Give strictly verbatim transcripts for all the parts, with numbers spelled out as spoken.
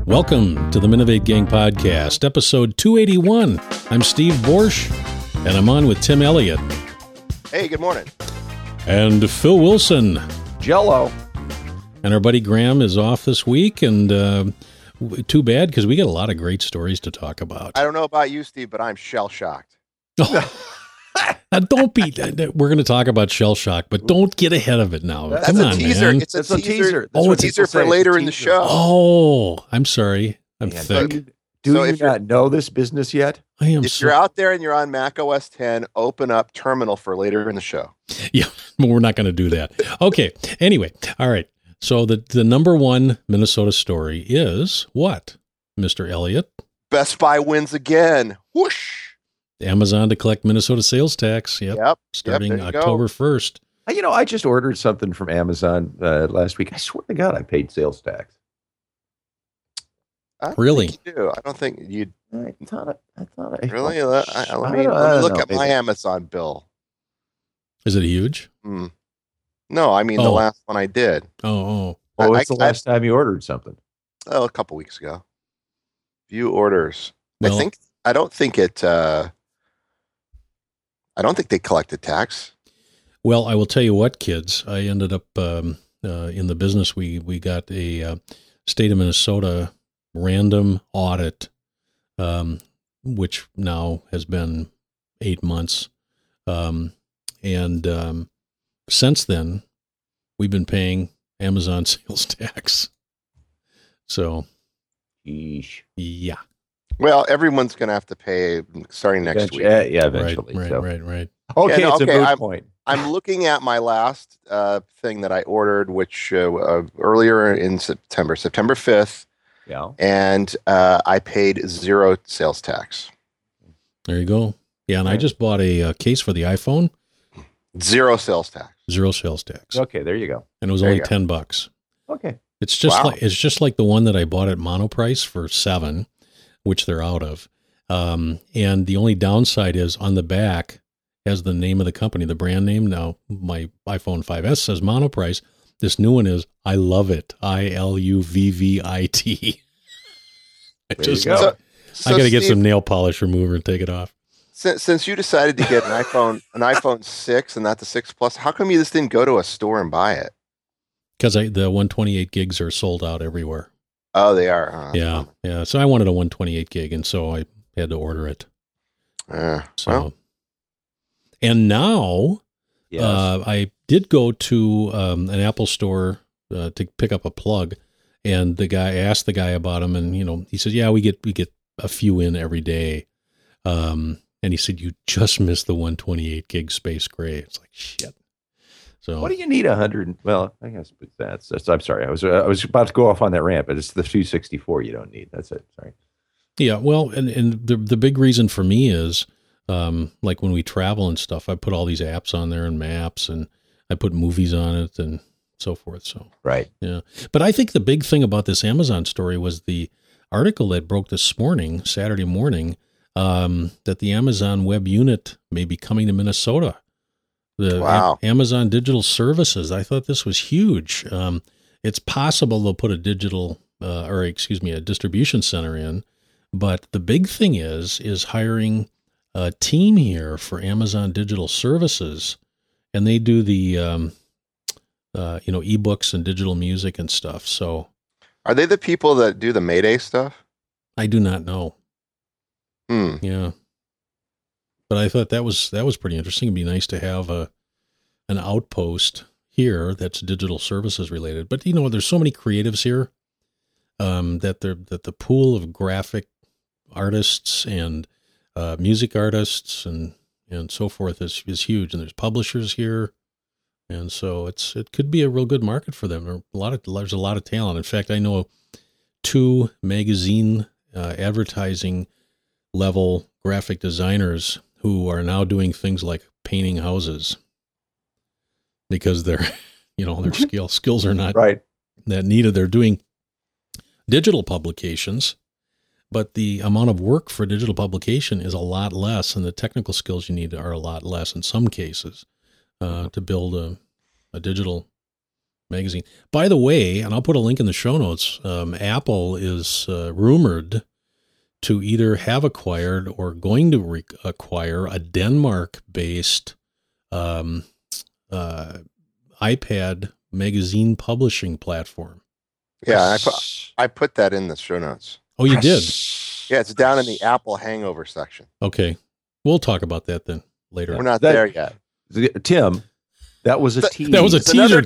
Welcome to the Minovate Gang Podcast, episode two eighty-one. I'm Steve Borsch, and I'm on with Tim Elliott. Hey, good morning. And Phil Wilson. Jello. And our buddy Graham is off this week, and uh, too bad, because we got a lot of great stories to talk about. I don't know about you, Steve, but I'm shell-shocked. Now, don't be. We're going to talk about shell shock, but don't get ahead of it now. That's Come a on, teaser. man. It's a That's teaser. a teaser. That's Oh, what it's a teaser people for say. later It's a in the teaser. show. Oh, I'm sorry. I'm Man, thick. Do you, do So you if you're- not know this business yet? I am. If So, you're out there and you're on Mac O S ten, open up Terminal for later in the show. yeah, but we're not going to do that. Okay. Anyway, all right. So the the number one Minnesota story is what, Mister Elliott? Best Buy wins again. Whoosh. Amazon to collect Minnesota sales tax. Yep. Yep. Starting there you go. October first. Uh, You know, I just ordered something from Amazon uh, last week. I swear to God, I paid sales tax. I don't Really? think you do. I don't think you I thought I, I thought I really. Let, I, let I me, don't- I let me don't look know. at my Amazon bill. Is it huge? Hmm. No, I mean Oh. the last one I did. Oh, oh. Well, I- what's I- the last time you ordered something? Oh, a couple weeks ago. View orders. Well- I think. I don't think it. Uh, I don't think they collected tax. Well, I will tell you what, kids. I ended up um, uh, in the business. We we got a uh, state of Minnesota random audit, um, which now has been eight months, um, and um, since then we've been paying Amazon sales tax. So, Yeesh. yeah, Well, everyone's going to have to pay starting next Eventually- week. Yeah, yeah, right, eventually. right, so. right, right. Okay, Yeah, no, it's okay, a moot I'm- point. I'm looking at my last uh, thing that I ordered, which uh, uh, earlier in September, September fifth, Yeah. and uh, I paid zero sales tax. There you go. Yeah, and I Right. just bought a, uh case for the iPhone, Zero sales tax. zero sales tax, Okay, there you go. and it was There only you go. ten bucks. Okay. It's just Wow. like it's just like the one that I bought at Monoprice for seven, which they're out of. Um, and the only downside is on the back has the name of the company, the brand name. Now my iPhone five S says Monoprice. This new one is I love it. I L U V V I T. I There you just go. love it. So, I got to get Steve, some nail polish remover and take it off. Since, since you decided to get an iPhone, an iPhone six and not the six Plus, how come you just didn't go to a store and buy it? Because I the one twenty-eight gigs are sold out everywhere. Oh, they are. Huh? Yeah, yeah. So I wanted a one twenty-eight gig, and so I had to order it. Uh, So, well, and now Yes. uh, I did go to um, an Apple store uh, to pick up a plug, and the guy I asked the guy about them, and you know, he said, "Yeah, we get we get a few in every day." Um, and he said, "You just missed the one twenty-eight gig Space Gray." It's like shit. So What do you need a hundred? Well, I guess but that's, that's. I'm sorry. I was uh, I was about to go off on that rant, but it's the two sixty-four you don't need. That's it. Sorry. Yeah, well, and, and the the big reason for me is, um, like when we travel and stuff, I put all these apps on there and maps, and I put movies on it and so forth. So, Right. yeah. But I think the big thing about this Amazon story was the article that broke this morning, Saturday morning, um, that the Amazon web unit may be coming to Minnesota. The Wow. A- Amazon Digital Services. I thought this was huge. Um, it's possible they'll put a digital, uh, or excuse me, a distribution center in. But the big thing is, is hiring a team here for Amazon Digital Services, and they do the, um, uh, you know, ebooks and digital music and stuff. So are they the people that do the Mayday stuff? I do not know. Hmm. Yeah, but I thought that was that was pretty interesting. It'd be nice to have a an outpost here that's digital services related. But you know, there's so many creatives here um, that they're that the pool of graphic artists and uh, music artists and and so forth is is huge. And there's publishers here, and so it's it could be a real good market for them. There are a lot of there's a lot of talent. In fact, I know two magazine uh, advertising level graphic designers who are now doing things like painting houses because their, you know, their skill skills are not Right. that needed. They're doing digital publications, but the amount of work for digital publication is a lot less, and the technical skills you need are a lot less in some cases uh, to build a, a digital magazine. By the way, and I'll put a link in the show notes, um, Apple is uh, rumored to either have acquired or going to re- acquire a Denmark-based um, uh, iPad magazine publishing platform. Yeah, I put, I put that in the show notes. Oh, you did? Yeah, it's down in the Apple hangover section. Okay. We'll talk about that then later. We're not That- there yet. Tim, that was a That- tease. That was a It's teaser,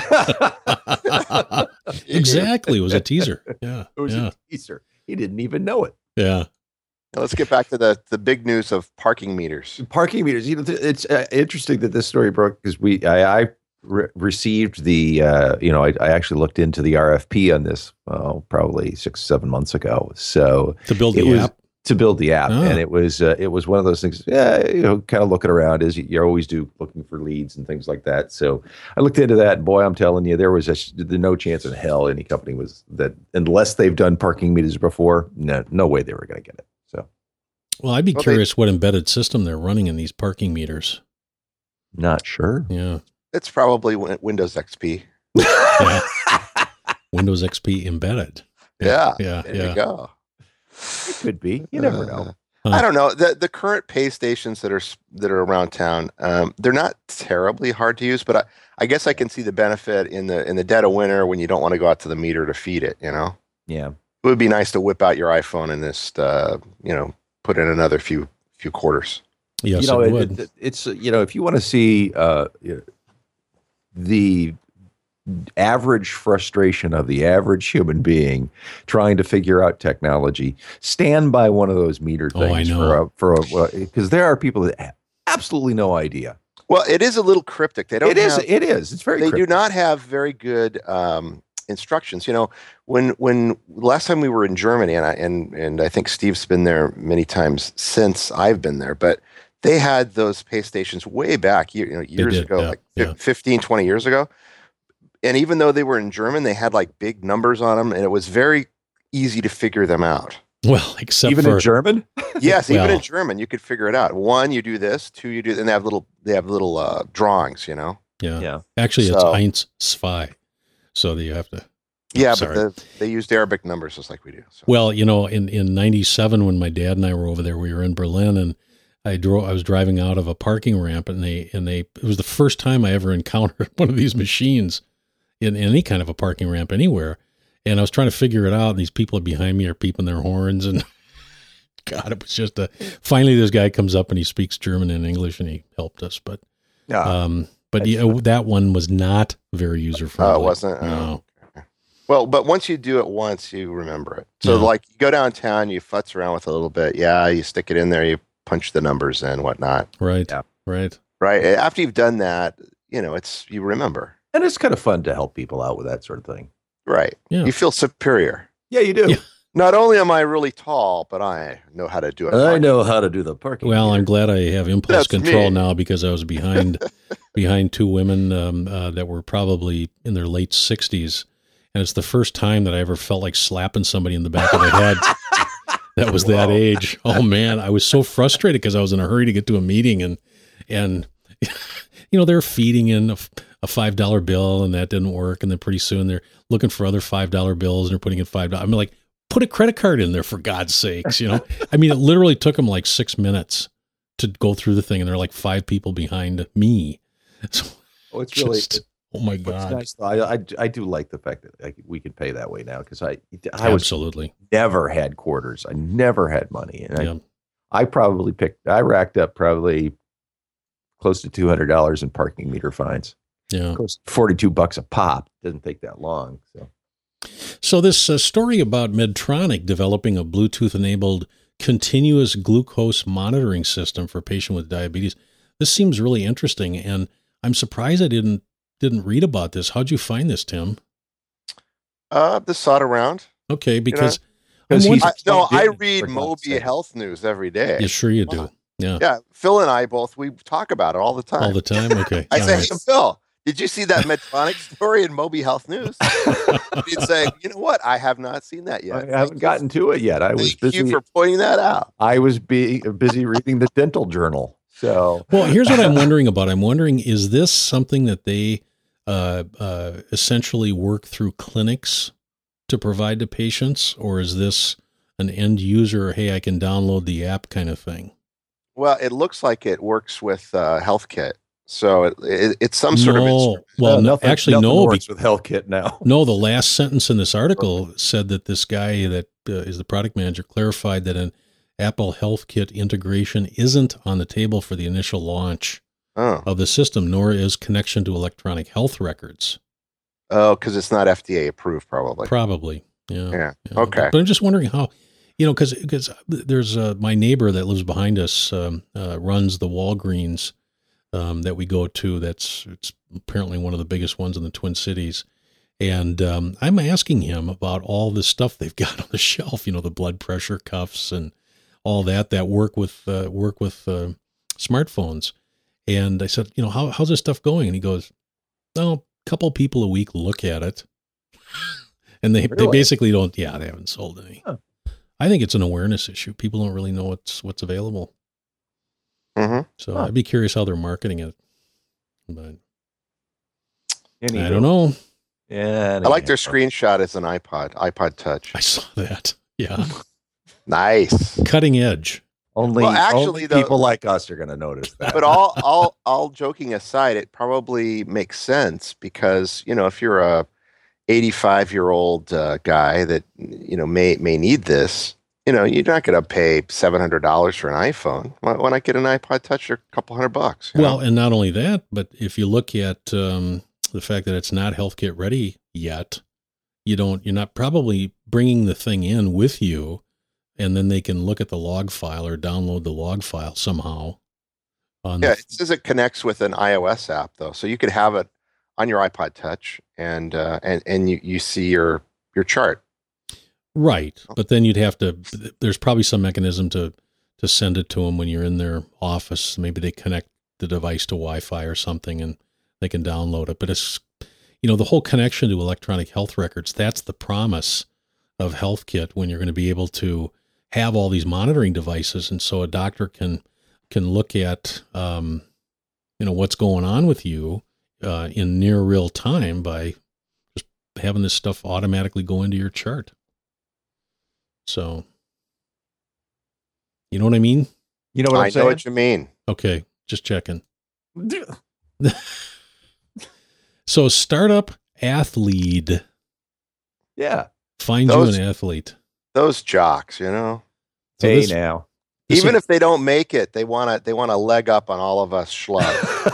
another- Tim. Exactly. It was a teaser. Yeah. It was Yeah. a teaser. He didn't even know it. Yeah. Now let's get back to the, the big news of parking meters. Parking meters. You know, th- it's uh, interesting that this story broke because we I, I re- received the uh, you know I, I actually looked into the R F P on this oh, probably six seven months ago. So To build it the was app. to build the app, Ah. and it was uh, it was one of those things. Yeah, you know, kind of looking around as you, you always do, looking for leads and things like that. So I looked into that, and boy, I'm telling you, there was a, the no chance in hell any company was that unless they've done parking meters before. No, no way they were going to get it. So Well, I'd be Well, they- curious what embedded system they're running in these parking meters. not sure. Yeah. It's probably Win- Windows X P. Yeah. Windows X P embedded. Yeah. Yeah. There Yeah. you go. It could be. You never know. Uh, Huh. I don't know. The the current pay stations that are s- that are around town, um, they're not terribly hard to use, but I, I guess I can see the benefit in the in the dead of winter when you don't want to go out to the meter to feed it. You know, Yeah. it would be nice to whip out your iPhone and just uh, you know put in another few few quarters. Yes, you know, it it, would. it- it's uh, you know, if you want to see uh, you know, the average frustration of the average human being trying to figure out technology, stand by one of those meter Oh, I things know. for a, for a because there are people that have absolutely no idea. Well, it is a little cryptic. They don't. It is. have- It is. It's very. they cryptic. do not have very good um, instructions. You know, when when last time we were in Germany, and I and and I think Steve's been there many times since I've been there, but they had those pay stations way back, you know, years did, ago, yeah, like yeah. fifteen, twenty years ago. And even though they were in German, they had like big numbers on them, and it was very easy to figure them out. Well, except even for in German. Yes, even in Well- German, you could figure it out. One, you do this. Two, you do, and they have little they have little uh, drawings. You know. yeah. Yeah. Actually, it's So- eins, zwei. So that you have to. Yeah, Sorry. but the, they used Arabic numbers just like we do. So. Well, you know, in in ninety-seven, when my dad and I were over there, we were in Berlin, and I drove. I was driving out of a parking ramp, and they and they. It was the first time I ever encountered one of these machines in any kind of a parking ramp anywhere. And I was trying to figure it out, and these people behind me are peeping their horns, and God, it was just a. Finally, this guy comes up and he speaks German and English, and he helped us. But Yeah. um, but That's yeah, that one was not very user friendly. Oh, it wasn't? No. Oh. Well, but once you do it once, you remember it. So, Yeah. like, you go downtown, you futz around with it a little bit. Yeah, you stick it in there, you punch the numbers in, whatnot. Right. Yeah. Right. Right? After you've done that, you know, it's you remember. And it's kind of fun to help people out with that sort of thing. Right. Yeah. You feel superior. Yeah, you do. Yeah. Not only am I really tall, but I know how to do it. I know how to do the parking. Well, meter. I'm glad I have impulse That's control me. now because I was behind behind two women um, uh, that were probably in their late sixties, and it's the first time that I ever felt like slapping somebody in the back of the head. That was that Whoa. age. Oh man, I was so frustrated because I was in a hurry to get to a meeting, and and you know they're feeding in a, f- a five dollar bill, and that didn't work, and then pretty soon they're looking for other five dollar bills, and they're putting in five dollars. I'm like, put a credit card in there for God's sakes, you know. I mean, it literally took them like six minutes to go through the thing, and there are like five people behind me. So Oh, it's really. just, oh my It's God, nice. though. I, I I do like the fact that I, we can pay that way now because I I was absolutely. never had quarters. I never had money, and Yeah. I I probably picked. I racked up probably close to two hundred dollars in parking meter fines. Yeah. Of course, forty two bucks a pop doesn't take that long. So So this uh, story about Medtronic developing a Bluetooth-enabled continuous glucose monitoring system for patients with diabetes. This seems really interesting, and I'm surprised I didn't didn't read about this. How'd you find this, Tim? Uh, the sought around. Okay, because Because I'm he's- wondering- I, no, plugged I in, read for God's Moby sake. Health News every day. yeah, sure you do. Yeah, Yeah, Phil and I both we talk about it all the time. all the time. Okay, I all say, right. hey, Phil, did you see that Medtronic story in Moby Health News? He'd say, you know what? I have not seen that yet. I Thank haven't you- gotten to it yet. I was Thank you busy. for pointing that out. I was be, busy reading the dental journal. So Well, here's what I'm wondering about. I'm wondering, is this something that they uh, uh, essentially work through clinics to provide to patients, or is this an end user, hey, I can download the app kind of thing? Well, it looks like it works with uh, HealthKit. So it, it, it's some sort no, of instrument. well, Uh, no, nothing, actually, nothing no. works with HealthKit now. No, the last sentence in this article said that this guy that uh, is the product manager clarified that an Apple HealthKit integration isn't on the table for the initial launch Oh, of the system, nor is connection to electronic health records. oh, because it's not F D A approved, probably. Probably, yeah. Yeah. yeah. Okay. But, but I'm just wondering how, you know, because because there's uh, my neighbor that lives behind us um, uh, runs the Walgreens um, that we go to. That's it's apparently one of the biggest ones in the Twin Cities. And um, I'm asking him about all this stuff they've got on the shelf, you know, the blood pressure cuffs and all that that work with uh, work with uh, smartphones. And I said, you know, how how's this stuff going? And he goes, well, a couple people a week look at it, and they Really? they basically don't. Yeah, they haven't sold any. Huh. I think it's an awareness issue. People don't really know what's what's available. Mm-hmm. So Huh. I'd be curious how they're marketing it. But Anywho. I don't know. Yeah, I like their screenshot as an iPod, iPod Touch. I saw that. Yeah, Nice. cutting edge. Only, Well, actually, only though- people like us are going to notice that. But all, all, all joking aside, it probably makes sense because, you know, if you're a eighty-five year old uh, guy that, you know, may, may need this, you know, you're not going to pay seven hundred dollars for an iPhone. Why, why not get an iPod Touch for a couple hundred bucks? you Well, know? and not only that, but if you look at um, the fact that it's not HealthKit ready yet, you don't, you're not probably bringing the thing in with you, and then they can look at the log file or download the log file somehow. On Yeah, the, it says it connects with an iOS app though, so you could have it on your iPod Touch, and uh, and and you, you see your your chart. right, but then you'd have to. There's probably some mechanism to to send it to them when you're in their office. Maybe they connect the device to Wi-Fi or something, and they can download it. But it's, you know, the whole connection to electronic health records. That's the promise of HealthKit, when you're going to be able to have all these monitoring devices, and so a doctor can can look at um, you know, what's going on with you uh, in near real time by just having this stuff automatically go into your chart. So, you know what I mean? You know what I'm I know saying? what you mean. Okay, just checking. So, startup athlete, Yeah. find Those- you an athlete. Those jocks, you know. So hey this- now. this Even is- if they don't make it, they want to they want to leg up on all of us schlubs.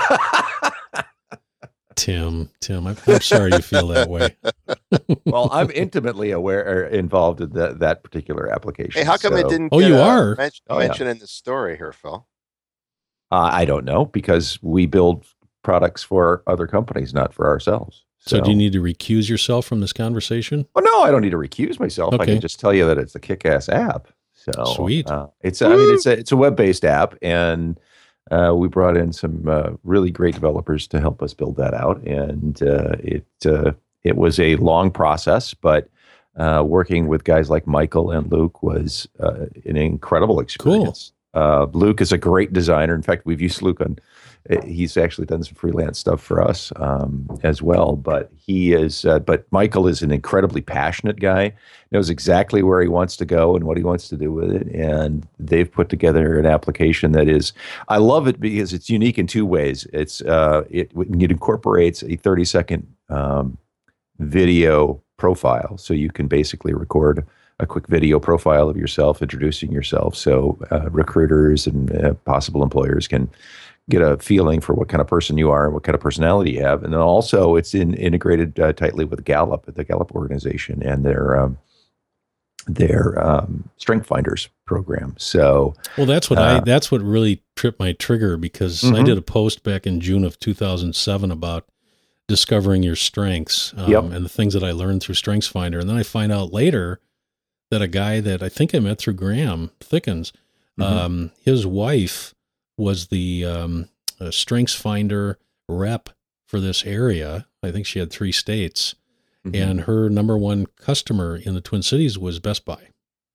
Tim, Tim, I'm, I'm sorry you feel that way. Well, I'm intimately aware or involved in that that particular application. Hey, how come so, it didn't? Oh, get you a are? men- Oh, yeah. mentioned in the story here, Phil? Uh, I don't know, because we build products for other companies, not for ourselves. So, do you need to recuse yourself from this conversation? Well, no, I don't need to recuse myself. I Okay. can just tell you that it's a kick-ass app. So Sweet. Uh, it's I mean it's a it's a web-based app, and uh, we brought in some uh, really great developers to help us build that out. And uh, it uh, it was a long process, but uh, working with guys like Michael and Luke was uh, an incredible experience. Uh, Luke is a great designer. In fact, we've used Luke on. He's actually done some freelance stuff for us um, as well. But he is. Uh, but Michael is an incredibly passionate guy. Knows exactly where he wants to go and what he wants to do with it. And they've put together an application that is. I love it because it's unique in two ways. It's uh, it it incorporates a thirty second um, video profile, so you can basically record a quick video profile of yourself, introducing yourself, so uh, recruiters and uh, possible employers can get a feeling for what kind of person you are and what kind of personality you have. And then also it's in, integrated uh, tightly with Gallup, the Gallup organization, and their um, their um, Strength Finders program. So, Well, that's what I Uh, that's what really tripped my trigger, because I Mhm. did a post back in June of two thousand seven about discovering your strengths um, Yep. and the things that I learned through Strengths Finder, and then I find out later that a guy that I think I met through Graham Thickens, Mhm. um, his wife was the um, uh, Strengths Finder rep for this area. I think she had three states. Mhm. And her number one customer in the Twin Cities was Best Buy.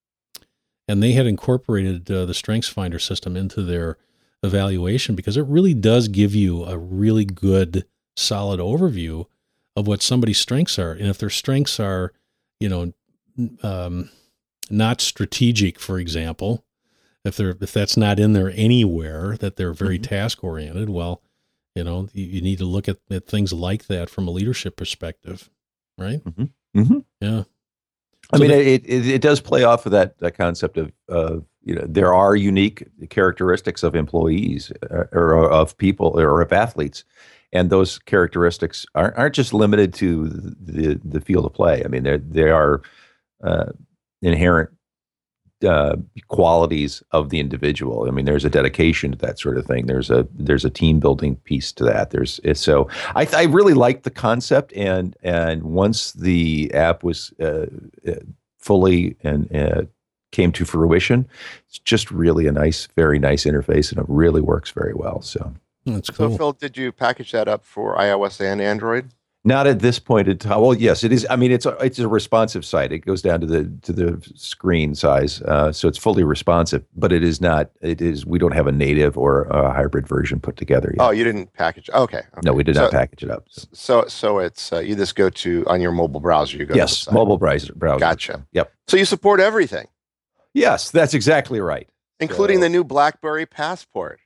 And they had incorporated uh, the Strengths Finder system into their evaluation, because it really does give you a really good solid overview of what somebody's strengths are. And if their strengths are, you know, um, not strategic, for example, if they're, if that's not in there anywhere, that they're very mm-hmm. task oriented, well, you know, you, you need to look at, at things like that from a leadership perspective, right? Mm-hmm. Mm-hmm. Yeah. I So mean, the- it, it it does play off of that that concept of of you know there are unique characteristics of employees uh, or of people or of athletes, and those characteristics aren't aren't just limited to the the field of play. I mean, they they are uh, inherent uh, qualities of the individual. I mean, there's a dedication to that sort of thing. There's a there's a team building piece to that. There's it's, so I I really liked the concept, and and once the app was uh, fully and uh, came to fruition, it's just really a nice, very nice interface, and it really works very well. So that's So, cool. Phil, did you package that up for iOS and Android? not at this point in time. Well, yes, it is. I mean, it's a, it's a responsive site. It goes down to the to the screen size, uh, so it's fully responsive. But it is not. It is. We don't have a native or a hybrid version put together yet. Oh, you didn't package. Okay. okay. No, we did so, not package it up. So. So, so it's uh, you just go to on your mobile browser. You go. Yes, to the site. mobile browser. browser. Gotcha. Yep. So you support everything, Yes, that's exactly right. including So- the new BlackBerry Passport,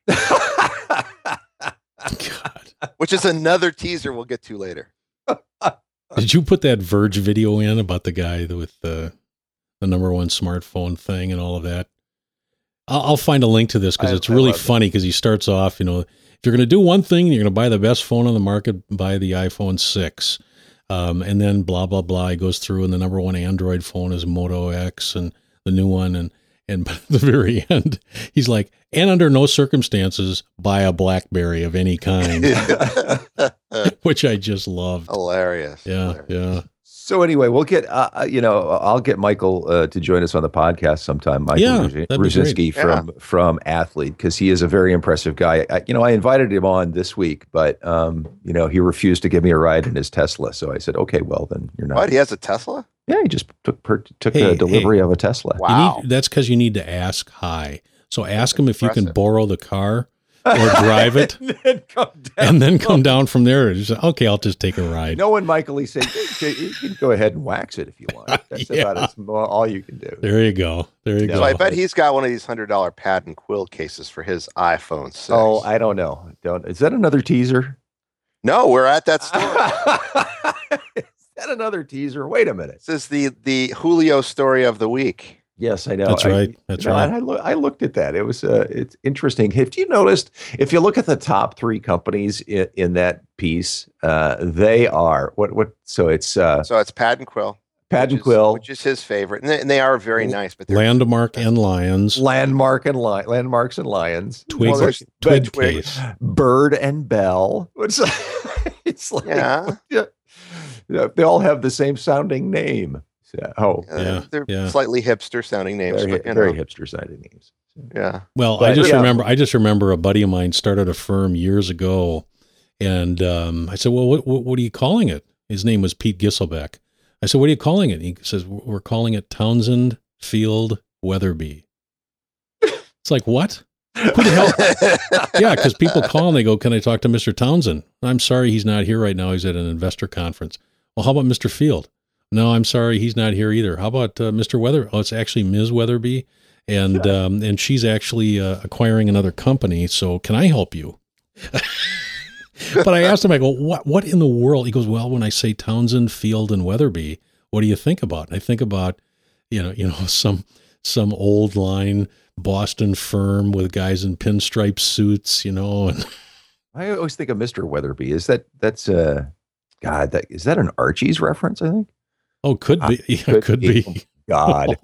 God. which is another teaser we'll get to later. Did you put that Verge video in about the guy with the the number one smartphone thing and all of that? I'll, I'll find a link to this because I- it's I really love that. funny because he starts off, you know, if you're going to do one thing, you're going to buy the best phone on the market, buy the iPhone six. Um, and then blah, blah, blah. He goes through and the number one Android phone is Moto X and the new one. And, and at the very end, he's like, and under no circumstances, buy a BlackBerry of any kind, which I just loved. Hilarious. Yeah, Hilarious. yeah. So anyway, we'll get uh, uh, you know I'll get Michael uh, to join us on the podcast sometime. Michael Yeah, Ruz- that'd be Ruzinski great. from from Athlete, because he is a very impressive guy. I, you know, I invited him on this week, but um, you know he refused to give me a ride in his Tesla. So I said, okay, well then you're not. What? He has a Tesla? Yeah, he just took per, took Hey, a delivery of a Tesla. Wow. You need, that's because you need to ask high. So ask him if you can impressive. borrow the car or drive it, and then come down. and then come down from there. And just say, okay, I'll just take a ride. No one, Michael, he said, "Hey, you can go ahead and wax it if you want. That's Yeah. about as, well, all you can do." There you go. There you Yeah. go. So I bet he's got one of these hundred dollar pad and quill cases for his iPhone six. Oh, I don't know. Don't. Is that another teaser? no, we're at that store. Is that another teaser? Wait a minute. This is the the Julio story of the week. Yes, I know. That's I- right. That's you know, right. and I, loo- I looked at that. It was uh, it's interesting. Have you noticed if you look at the top three companies in, in that piece, uh, they are what what? So it's uh, So it's pad and quill. Pad which and is- Quill, which is his favorite, and they, and they are very nice. But they're Landmark and Lions. Landmark and Li- Landmarks and Lions, Twig, Well, there's- twig Twig. case. Bird and Bell. It's, it's like Yeah. yeah. Yeah, they all have the same sounding name. So, oh, uh, Yeah, they're yeah. slightly hipster sounding names. very, but, you very know, hipster sounding names. yeah. Well, But, I just yeah. remember. I just remember a buddy of mine started a firm years ago, and um, I said, "Well, what, what what are you calling it?" His name was Pete Gisselbeck. I said, "What are you calling it?" He says, "We're calling it Townsend Field Weatherby." It's like, what? Who the hell? Yeah, because people call and they go, "Can I talk to Mister Townsend?" I'm sorry, he's not here right now. He's at an investor conference. Well, how about Mister Field? No, I'm sorry, he's not here either. How about uh, Mister Weather? Oh, it's actually Miz Weatherby, and um, and she's actually uh, acquiring another company. So can I help you? But I asked him, I go, what what in the world? He goes, well, when I say Townsend, Field, and Weatherby, what do you think about? And I think about, you know, you know, some some old line Boston firm with guys in pinstripe suits, you know, and I always think of Mister Weatherby. Is that that's uh God, that is that an Archie's reference, I think? oh, could be, yeah, Could could be. be. God.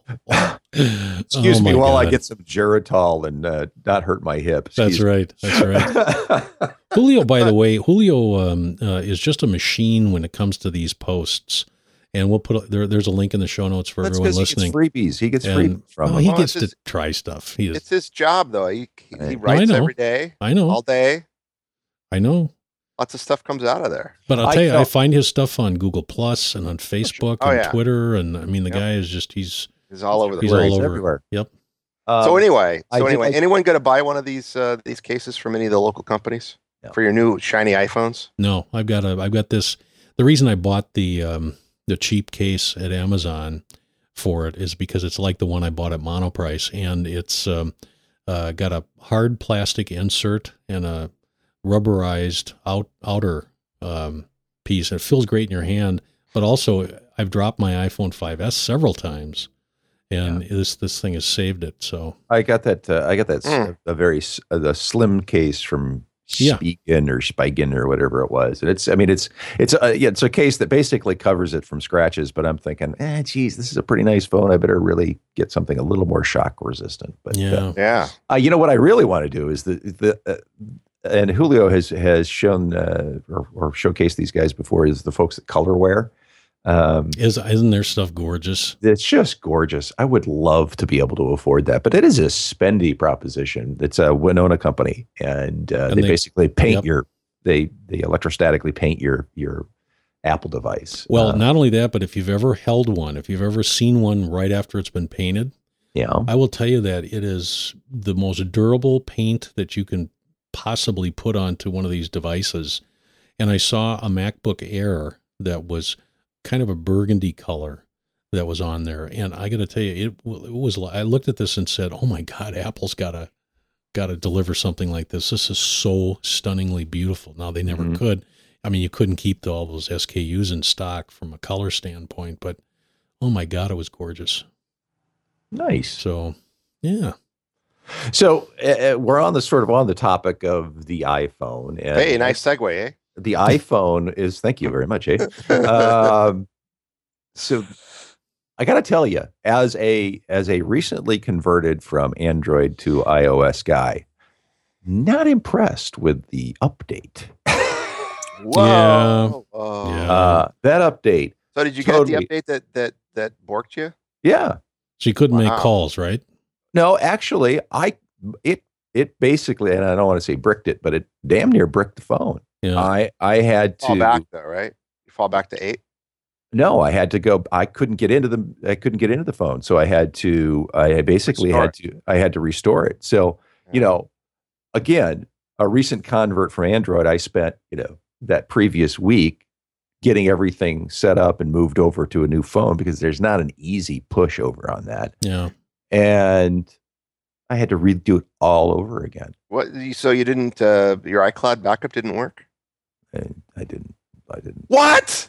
Excuse Oh, me my while I God. get some Geritol and uh, not hurt my hip. That's Excuse me. right. That's right. Julio, by the way, Julio um, uh, is just a machine when it comes to these posts. And we'll put a, there. There's a link in the show notes for That's everyone because he listening. gets freebies. He gets And- freebies from oh, them. he Well, gets it's to try stuff. He is. It's his job, though. He, he, Hey. he No, I writes know. every day, I know. all day. I know. Lots of stuff comes out of there. But I'll I tell you, I felt- find his stuff on Google Plus and on Facebook Oh, and yeah. Twitter, and I mean, the Yep. guy is just he's He's all over the he's place. all He's over. everywhere. Yep. Um, so anyway, I so did anyway, like- anyone going to buy one of these uh, these cases from any of the local companies? Yeah. for your new shiny iPhones? No, I've got a, I've got this. The reason I bought the um, the cheap case at Amazon for it is because it's like the one I bought at Monoprice, and it's um, uh, got a hard plastic insert and a rubberized out outer um, piece. And it feels great in your hand, but also I've dropped my iPhone five S several times, and yeah. this this thing has saved it. So I got that. Uh, I got that Mm. a very s- uh, the slim case from Yeah. Spigen or Spigen or whatever it was. And it's, I mean, it's it's a, yeah, it's a case that basically covers it from scratches. But I'm thinking, eh, geez, this is a pretty nice phone. I better really get something a little more shock resistant. But yeah, uh, Yeah. uh, you know what I really want to do is the the. Uh, and Julio has has shown uh, or, or showcased these guys before is the folks at Colorware. Um, is isn't their stuff gorgeous? It's just gorgeous. I would love to be able to afford that, but it is a spendy proposition. It's a Winona company, and, uh, And they, they- basically paint yep. your they they electrostatically paint your your Apple device. Well, uh, not only that, but if you've ever held one, if you've ever seen one right after it's been painted, you know, I will tell you that it is the most durable paint that you can possibly put onto one of these devices. And I saw a MacBook Air that was kind of a burgundy color that was on there. And I got to tell you, it, it was, I looked at this and said, oh my God, Apple's got to, got to deliver something like this. This is so stunningly beautiful. Now they never Mhm. could. I mean, you couldn't keep the, all those S K Us in stock from a color standpoint, but oh my God, it was gorgeous. nice. So yeah. So uh, we're on the sort of on the topic of the iPhone. And Hey, nice segue, eh? The iPhone is. Thank you very much, eh? um, so I got to tell you, as a as a recently converted from Android to iOS guy, not impressed with the update. Whoa. Yeah. Whoa. Yeah. Uh, that update, So did you Totally. get the update that that that borked you? yeah. She couldn't make Wow. calls, right? No, actually, I it it basically, and I don't want to say bricked it, but it damn near bricked the phone. Yeah. I I had to Fall back though, right? You fall back to eight. no, I had to go. I couldn't get into the I couldn't get into the phone, so I had to. I basically Restore had to. I had to restore it. So you know, again, a recent convert from Android, I spent you know that previous week getting everything set up and moved over to a new phone because there's not an easy push over on that, Yeah. and I had to redo it all over again. What? So you didn't? Uh, your iCloud backup didn't work? And I didn't. I didn't. What?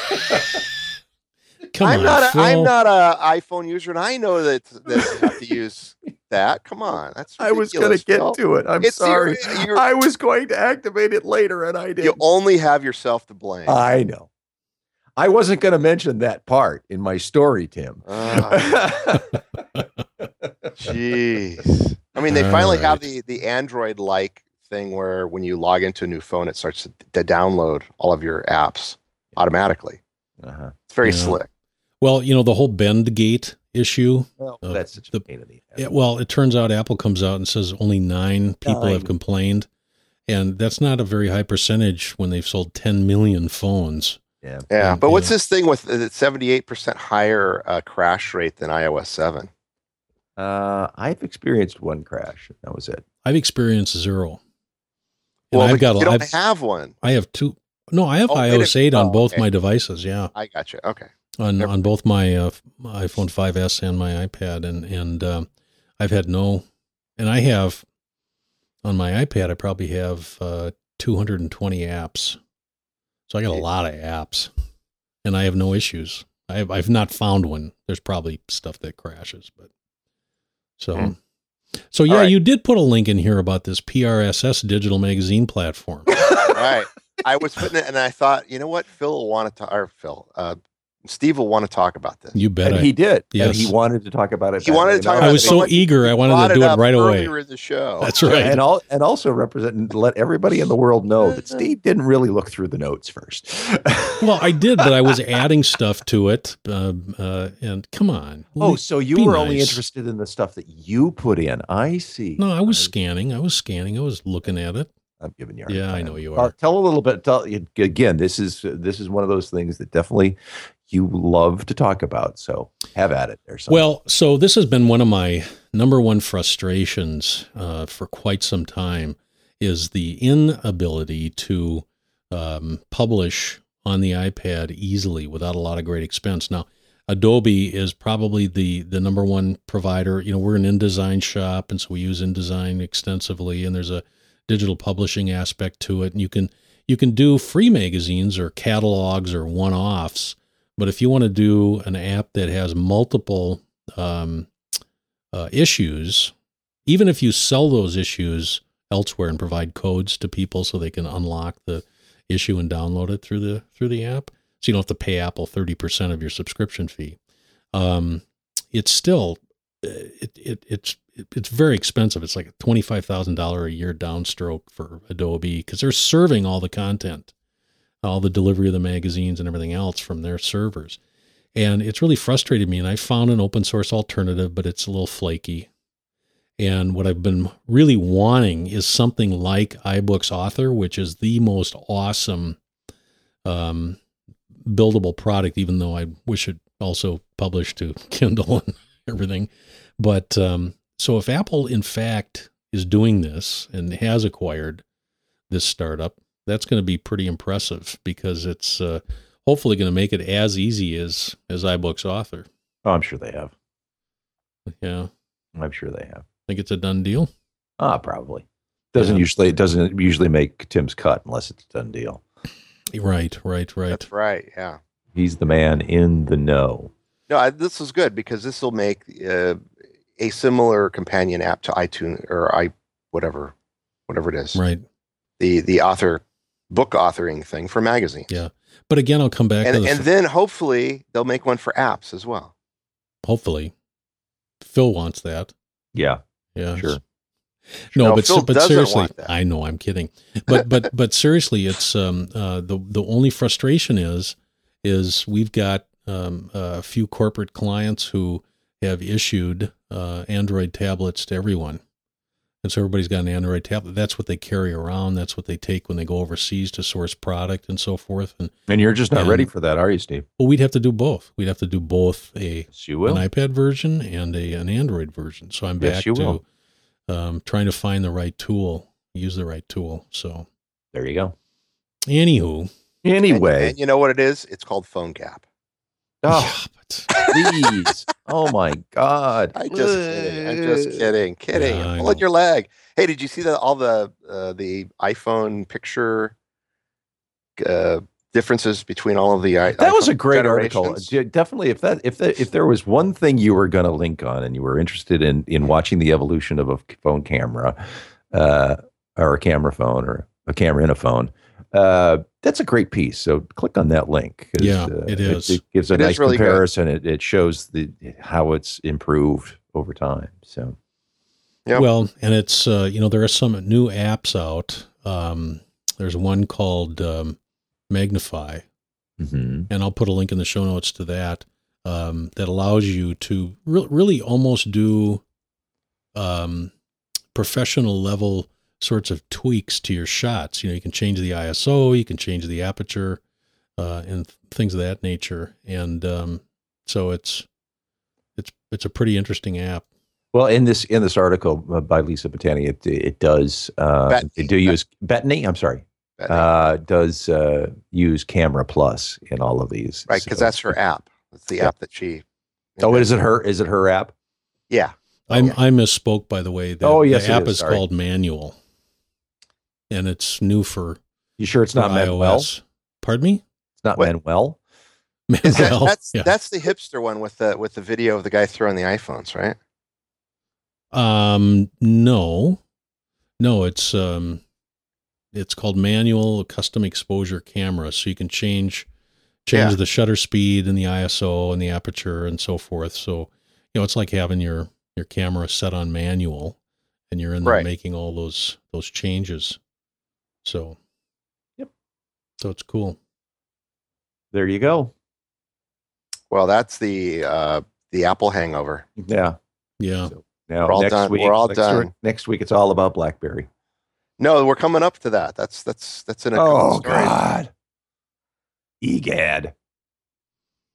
Come I'm on, not. A, Phil. I'm not a iPhone user, and I know that that you have to use that. Come on, that's. I was going ridiculous, to get Phil. to it. I'm It's your- sorry. your- I was going to activate it later, and I didn't. You only have yourself to blame. I know. I wasn't going to mention that part in my story, Tim. Ah, Jeez. I mean, they All finally have right. the the Android-like thing where when you log into a new phone, it starts to, to download all of your apps automatically. uh-huh. It's very Yeah. slick. Well, you know, the whole bend gate issue. Well, Uh, that's such the- a pain in the ass. Yeah, well, it turns out Apple comes out and says only nine people Nine. have complained. And that's not a very high percentage when they've sold ten million phones. yeah. Yeah, And, but what's yeah. this thing with the seventy-eight percent higher uh, crash rate than iOS seven? Uh, I've experienced one crash. That was it. I've experienced zero. And Well, I've but got, you don't I've, have one. I have two. No, I have Oh, iOS it- eight on oh, both okay. my devices. Yeah. I got you. Okay. on Never on both my uh, my iPhone five S and my iPad, and and um, I've had no, and I have on my iPad I probably have uh, two hundred twenty apps, so I got a lot of apps, and I have no issues. I've I've not found one. There's probably stuff that crashes, but so. Hmm. So yeah, All right. you did put a link in here about this P R S S digital magazine platform. Right. I was putting it, and I thought, you know what, Phil will want to talk, or Phil, uh, Steve will want to talk about this. You bet. And I, he did. Yes. And he wanted to talk about it. He that wanted way. to talk And about I it was so so much eager. I wanted Brought to do it up right away. earlier in the show. That's right. And all and also represent and let everybody in the world know that Steve didn't really look through the notes first. Well, I did, but I was adding stuff to it. Uh, uh, and come on. Oh, so you Be were only nice. interested in the stuff that you put in. I see. No, I was I- scanning. I was scanning. I was looking at it. I'm giving you. a hard Yeah, I time. know you Uh, are. tell a little bit. Tell again. This is this is one of those things that definitely you love to talk about. So have at it there. son. Well, so this has been one of my number one frustrations uh, for quite some time. is the inability to um, publish on the iPad easily without a lot of great expense. Now, Adobe is probably the the number one provider. You know, we're an InDesign shop, and so we use InDesign extensively, and there's a digital publishing aspect to it. And you can you can do free magazines or catalogs or one-offs, but if you want to do an app that has multiple um, uh, issues, even if you sell those issues elsewhere and provide codes to people so they can unlock the issue and download it through the through the app, so you don't have to pay Apple thirty percent of your subscription fee. Um, it's still, it, it it's it's very expensive. It's like a twenty-five thousand dollars a year downstroke for Adobe because they're serving all the content, all the delivery of the magazines and everything else from their servers. And it's really frustrated me. And I found an open source alternative, but it's a little flaky. And what I've been really wanting is something like iBooks Author, which is the most awesome um, buildable product, even though I wish it also published to Kindle and everything. But um, so if Apple, in fact, is doing this and has acquired this startup, that's going to be pretty impressive because it's uh, hopefully going to make it as easy as, as iBooks Author. Oh, I'm sure they have. Yeah. I'm sure they have. Think it's a done deal? Ah, probably. Doesn't Yeah. usually it doesn't usually make Tim's cut unless it's a done deal. Right, right, right. That's right. Yeah. He's the man in the know. No, I, this is good because this will make uh, a similar companion app to iTunes or i whatever, whatever it is. Right. The the author book authoring thing for magazines. Yeah. But again, I'll come back And to the and then hopefully they'll make one for apps as well. hopefully. Phil wants that. Yeah, Yeah. sure. No, No, but Phil but doesn't seriously, want that. I know I'm kidding. But but but seriously, it's um uh the the only frustration is is we've got um a few corporate clients who have issued uh Android tablets to everyone. And so everybody's got an Android tablet. That's what they carry around. That's what they take when they go overseas to source product and so forth. And And you're just not And- ready for that, are you, Steve? well, we'd have to do both. We'd have to do both a Yes, you will. an iPad version and a an Android version. So I'm Yes, back you to will. um, trying to find the right tool, use the right tool. So, There you go. anywho, Anyway, And, and you know what it is? It's called Phone Gap. oh, yeah, but please. Oh my God. I just kidding. I'm just kidding. Kidding. Yeah, I I'm pulling know. your leg. Hey, did you see that all the uh, the iPhone picture uh, differences between all of the i- That was a iPhone great article. generations? Yeah, definitely. If that, if that, if there was one thing you were going to link on, and you were interested in in watching the evolution of a phone camera, uh, or a camera phone, or a camera in a phone, uh, that's a great piece. So click on that link. 'Cause, Yeah, uh, it is. It, gives a It is nice really good. comparison. It, it shows the how it's improved over time. So Yep. well, and it's uh, you know there are some new apps out. Um, there's one called um, Magnify, mhm. and I'll put a link in the show notes to that. Um, that allows you to re- really almost do um, professional level sorts of tweaks to your shots. You know, you can change the I S O, you can change the aperture, uh, and things of that nature. And um, so it's it's it's a pretty interesting app. Well, in this in this article uh, by Lisa Botani, it it does uh, Bettany. they do use Bettany. I'm sorry. That- Uh, does uh, use Camera Plus in all of these, right, because So- that's her app. That's the Yeah. app that she. Oh, is it her? Is it her app? Yeah. I Okay. I misspoke, by the way. The, Oh, yes, the it app is. is Sorry. called Manual, and it's new for, You sure it's for not Manuel? It's iOS. Pardon me? not What? Manuel. Is that- Manuel, that's yeah. that's the hipster one with the with the video of the guy throwing the iPhones, right? Um, no, no, it's, um, it's called Manual Custom Exposure Camera. So you can change, change Yeah. the shutter speed and the I S O and the aperture and so forth. So, you know, it's like having your, your camera set on manual and you're in there Right. making all those, those changes. So, Yep. So it's cool. There you go. Well, that's the uh, the Apple hangover. Yeah. Yeah. So now We're all next done. week, We're all next, done. next week, it's all about BlackBerry. No, we're coming up to that. That's that's that's in a couple Oh stories. God. Egad.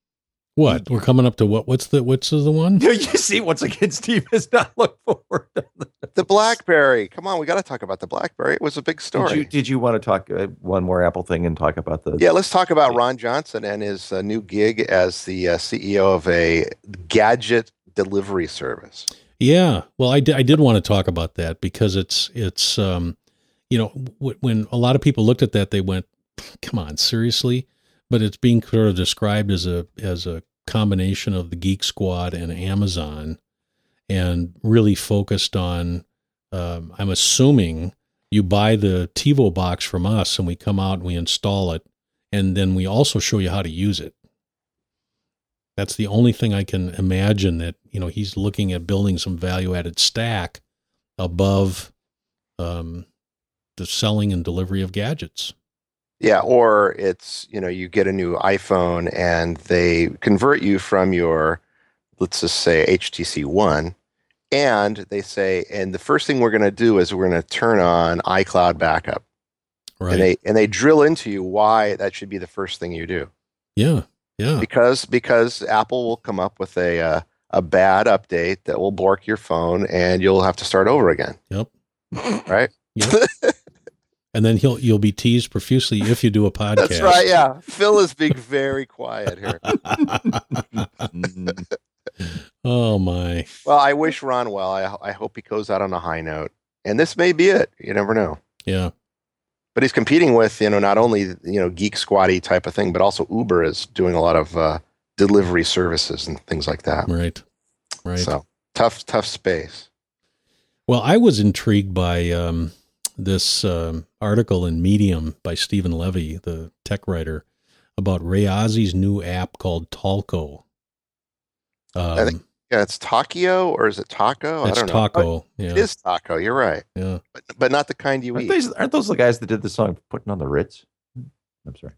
What? We're coming up to what? What's the what's the one? You see, once again, Steve has not looked forward. The BlackBerry. Come on, we got to talk about the BlackBerry. It was a big story. Did you, did you want to talk uh, one more Apple thing and talk about the? Yeah, let's talk about Ron Johnson and his uh, new gig as the uh, C E O of a gadget delivery service. Yeah, well, I did, I did want to talk about that because it's it's um, you know, w- when a lot of people looked at that, they went, "Come on, seriously?" But it's being sort of described as a as a combination of the Geek Squad and Amazon, and really focused on. Um, I'm assuming you buy the TiVo box from us, and we come out and we install it, and then we also show you how to use it. That's the only thing I can imagine that, you know, he's looking at building some value-added stack above um, the selling and delivery of gadgets. Yeah, or it's, you know, you get a new iPhone and they convert you from your, let's just say H T C One, and they say, and the first thing we're going to do is we're going to turn on iCloud backup. Right. And they and they drill into you why that should be the first thing you do. Yeah. Yeah. Because because Apple will come up with a uh, a bad update that will bork your phone and you'll have to start over again. Yep. Right? Yep. And then he'll you'll be teased profusely if you do a podcast. That's right, yeah. Phil is being very quiet here. Oh my. Well, I wish Ron well. I I hope he goes out on a high note. And this may be it. You never know. Yeah. But he's competing with, you know, not only, you know, Geek Squatty type of thing, but also Uber is doing a lot of uh, delivery services and things like that. Right. Right. So tough, tough space. Well, I was intrigued by um, this um, article in Medium by Stephen Levy, the tech writer, about Ray Ozzy's new app called Talko. Um, I think, yeah, it's Takio, or is it Taco? it's I don't know. Taco. Oh, Yeah. It is Taco. You're right. Yeah. But, but not the kind you Aren't, eat. these, aren't those the guys that did the song "Putting on the Ritz"? I'm sorry.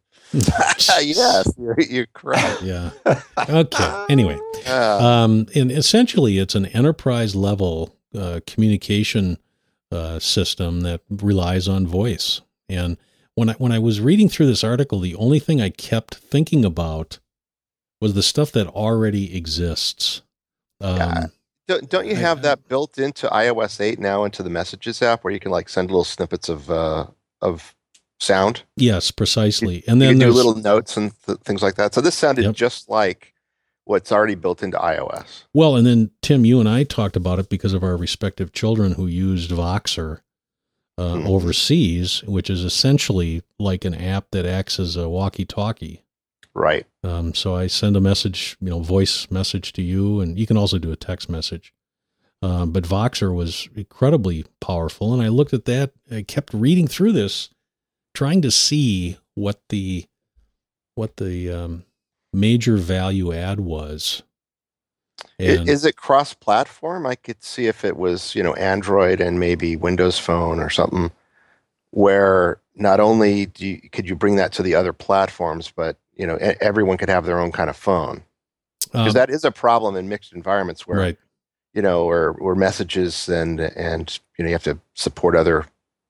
Yes, you're, you're correct. Yeah. Okay. Anyway, Uh, um, and essentially, it's an enterprise level uh, communication uh, system that relies on voice. And when I when I was reading through this article, the only thing I kept thinking about was the stuff that already exists. Um, Yeah. don't, don't you I- have I- that built into iOS eight now into the Messages app where you can like send little snippets of uh, of sound? Yes, precisely. And You then can do there's little notes and th- things like that. So this sounded Yep. just like what's already built into iOS. well, and then Tim, you and I talked about it because of our respective children who used Voxer uh, Mhm. overseas, which is essentially like an app that acts as a walkie-talkie. Right. Um, so I send a message, you know, voice message to you, and you can also do a text message. Um, but Voxer was incredibly powerful, and I looked at that. I kept reading through this, trying to see what the what the um, major value add was. I- And Is it cross-platform? I could see if it was, you know, Android and maybe Windows Phone or something, where not only do you, could you bring that to the other platforms, but you know, e- everyone could have their own kind of phone. Because um, that is a problem in mixed environments where, right, you know, or where messages and and you know you have to support other.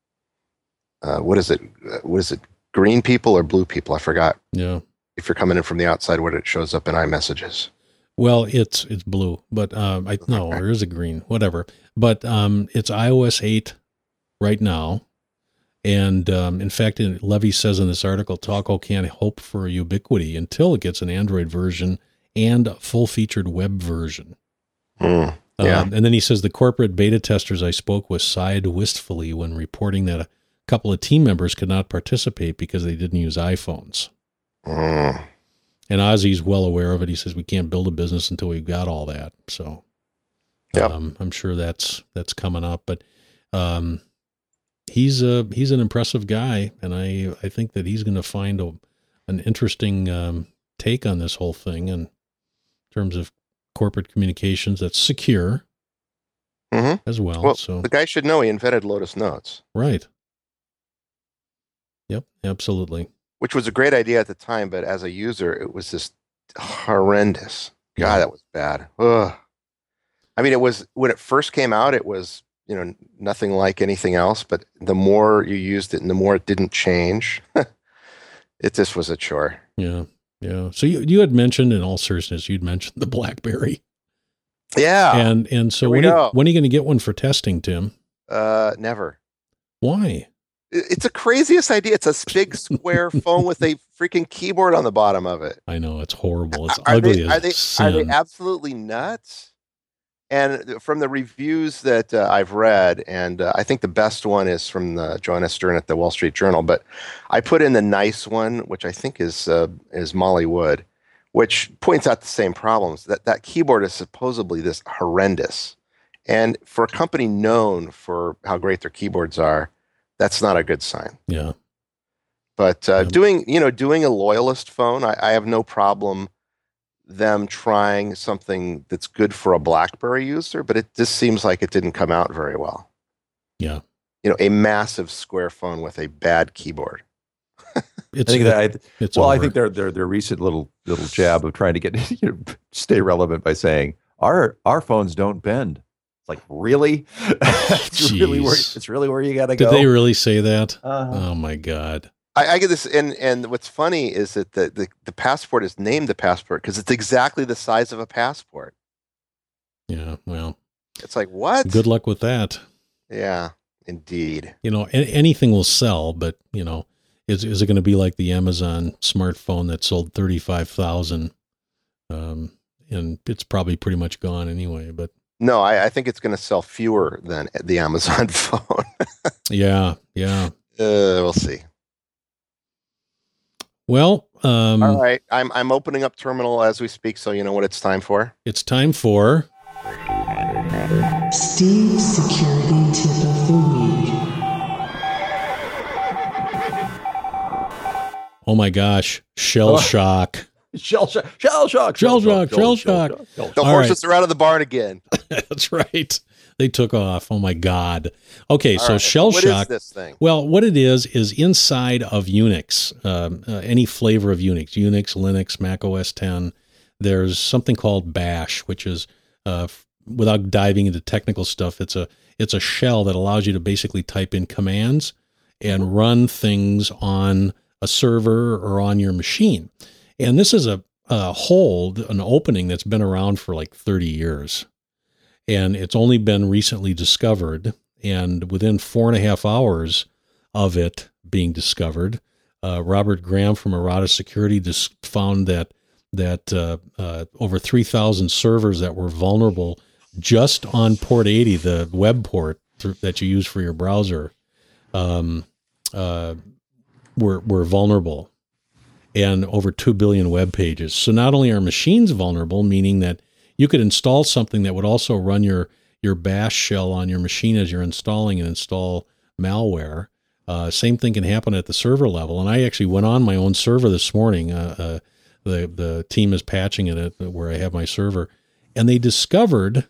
Uh, what is it? Uh, What is it? Green people or blue people? I forgot. yeah. If you're coming in from the outside, what it shows up in iMessages. Well, it's it's blue, but um, I no, there is a green, whatever. But um, it's iOS eight right now, and um, in fact, in, Levy says in this article, Talko can't hope for ubiquity until it gets an Android version and a full-featured web version. Hmm. Yeah. Um, and then he says the corporate beta testers I spoke with sighed wistfully when reporting that a couple of team members could not participate because they didn't use iPhones. Hmm. And Ozzy's well aware of it. He says we can't build a business until we've got all that. So, Yep. um, I'm sure that's that's coming up. But um, he's a he's an impressive guy, and I I think that he's going to find a an interesting um, take on this whole thing in terms of corporate communications that's secure Mhm. as well. Well, so the guy should know he invented Lotus Notes, right. Yep, absolutely. which was a great idea at the time, but as a user, it was just horrendous. God, Yeah. that was bad. Ugh. I mean, it was when it first came out, it was, you know, nothing like anything else, but the more you used it and the more it didn't change, it just was a chore. Yeah, Yeah. So you, you had mentioned, in all seriousness, you'd mentioned the BlackBerry. Yeah. And and so Here we when, you, go. when are you going to get one for testing, Tim? Uh, never. Why? It- It's the craziest idea. It's a big square phone with a freaking keyboard on the bottom of it. I know, it's horrible. It's Are ugly they, are as they, sin. are they absolutely nuts? And from the reviews that uh, I've read, and uh, I think the best one is from the Joanna Stern at the Wall Street Journal, but I put in the nice one, which I think is uh, is Molly Wood, which points out the same problems. That that keyboard is supposedly this horrendous, and for a company known for how great their keyboards are, that's not a good sign. Yeah. But uh, Yeah. doing you know doing a loyalist phone, I, I have no problem them trying something that's good for a BlackBerry user, but it just seems like it didn't come out very well. Yeah. You know, a massive square phone with a bad keyboard. It's, I think that I, it's well, over. I think their their their recent little little jab of trying to get you know stay relevant by saying our our phones don't bend. It's like, really? it's really where Jeez. it's really where you got to Did go. they really say that? Uh-huh. Oh my God. I, I get this, and and what's funny is that the the, the Passport is named the Passport because it's exactly the size of a passport. Yeah. Well, It's like, what? good luck with that. Yeah, indeed. You know, a- anything will sell, but you know, is is it going to be like the Amazon smartphone that sold thirty-five thousand? Um, and it's probably pretty much gone anyway, but No, I, I think it's going to sell fewer than the Amazon phone. yeah, yeah. Uh, we'll see. Well, um, All right, I'm I'm opening up Terminal as we speak, so you know what it's time for. it's time for Steve's security tip of the week. oh my gosh, shell Oh. shock. Shell shock, shell shock, Shell shock, shell shock. shell The All horses are out of the barn again. That's right. They took off. Oh my God. Okay, All so right, shell what is shock. this thing? Well, what it is is inside of Unix, um, uh, any flavor of Unix, Unix, Linux, Mac O S ten. There's something called Bash, which is, uh, f- without diving into technical stuff, it's a it's a shell that allows you to basically type in commands and run things on a server or on your machine. And this is a, a hole, an opening that's been around for like thirty years. And it's only been recently discovered. And within four and a half hours of it being discovered, uh, Robert Graham from Errata Security just found that that uh, uh, over three thousand servers that were vulnerable just on port eighty, the web port th- that you use for your browser, um, uh, were were vulnerable, and over two billion web pages. So not only are machines vulnerable, meaning that you could install something that would also run your your bash shell on your machine as you're installing and install malware. Uh, same thing can happen at the server level. And I actually went on my own server this morning. Uh, uh, the the team is patching it at where I have my server, and they discovered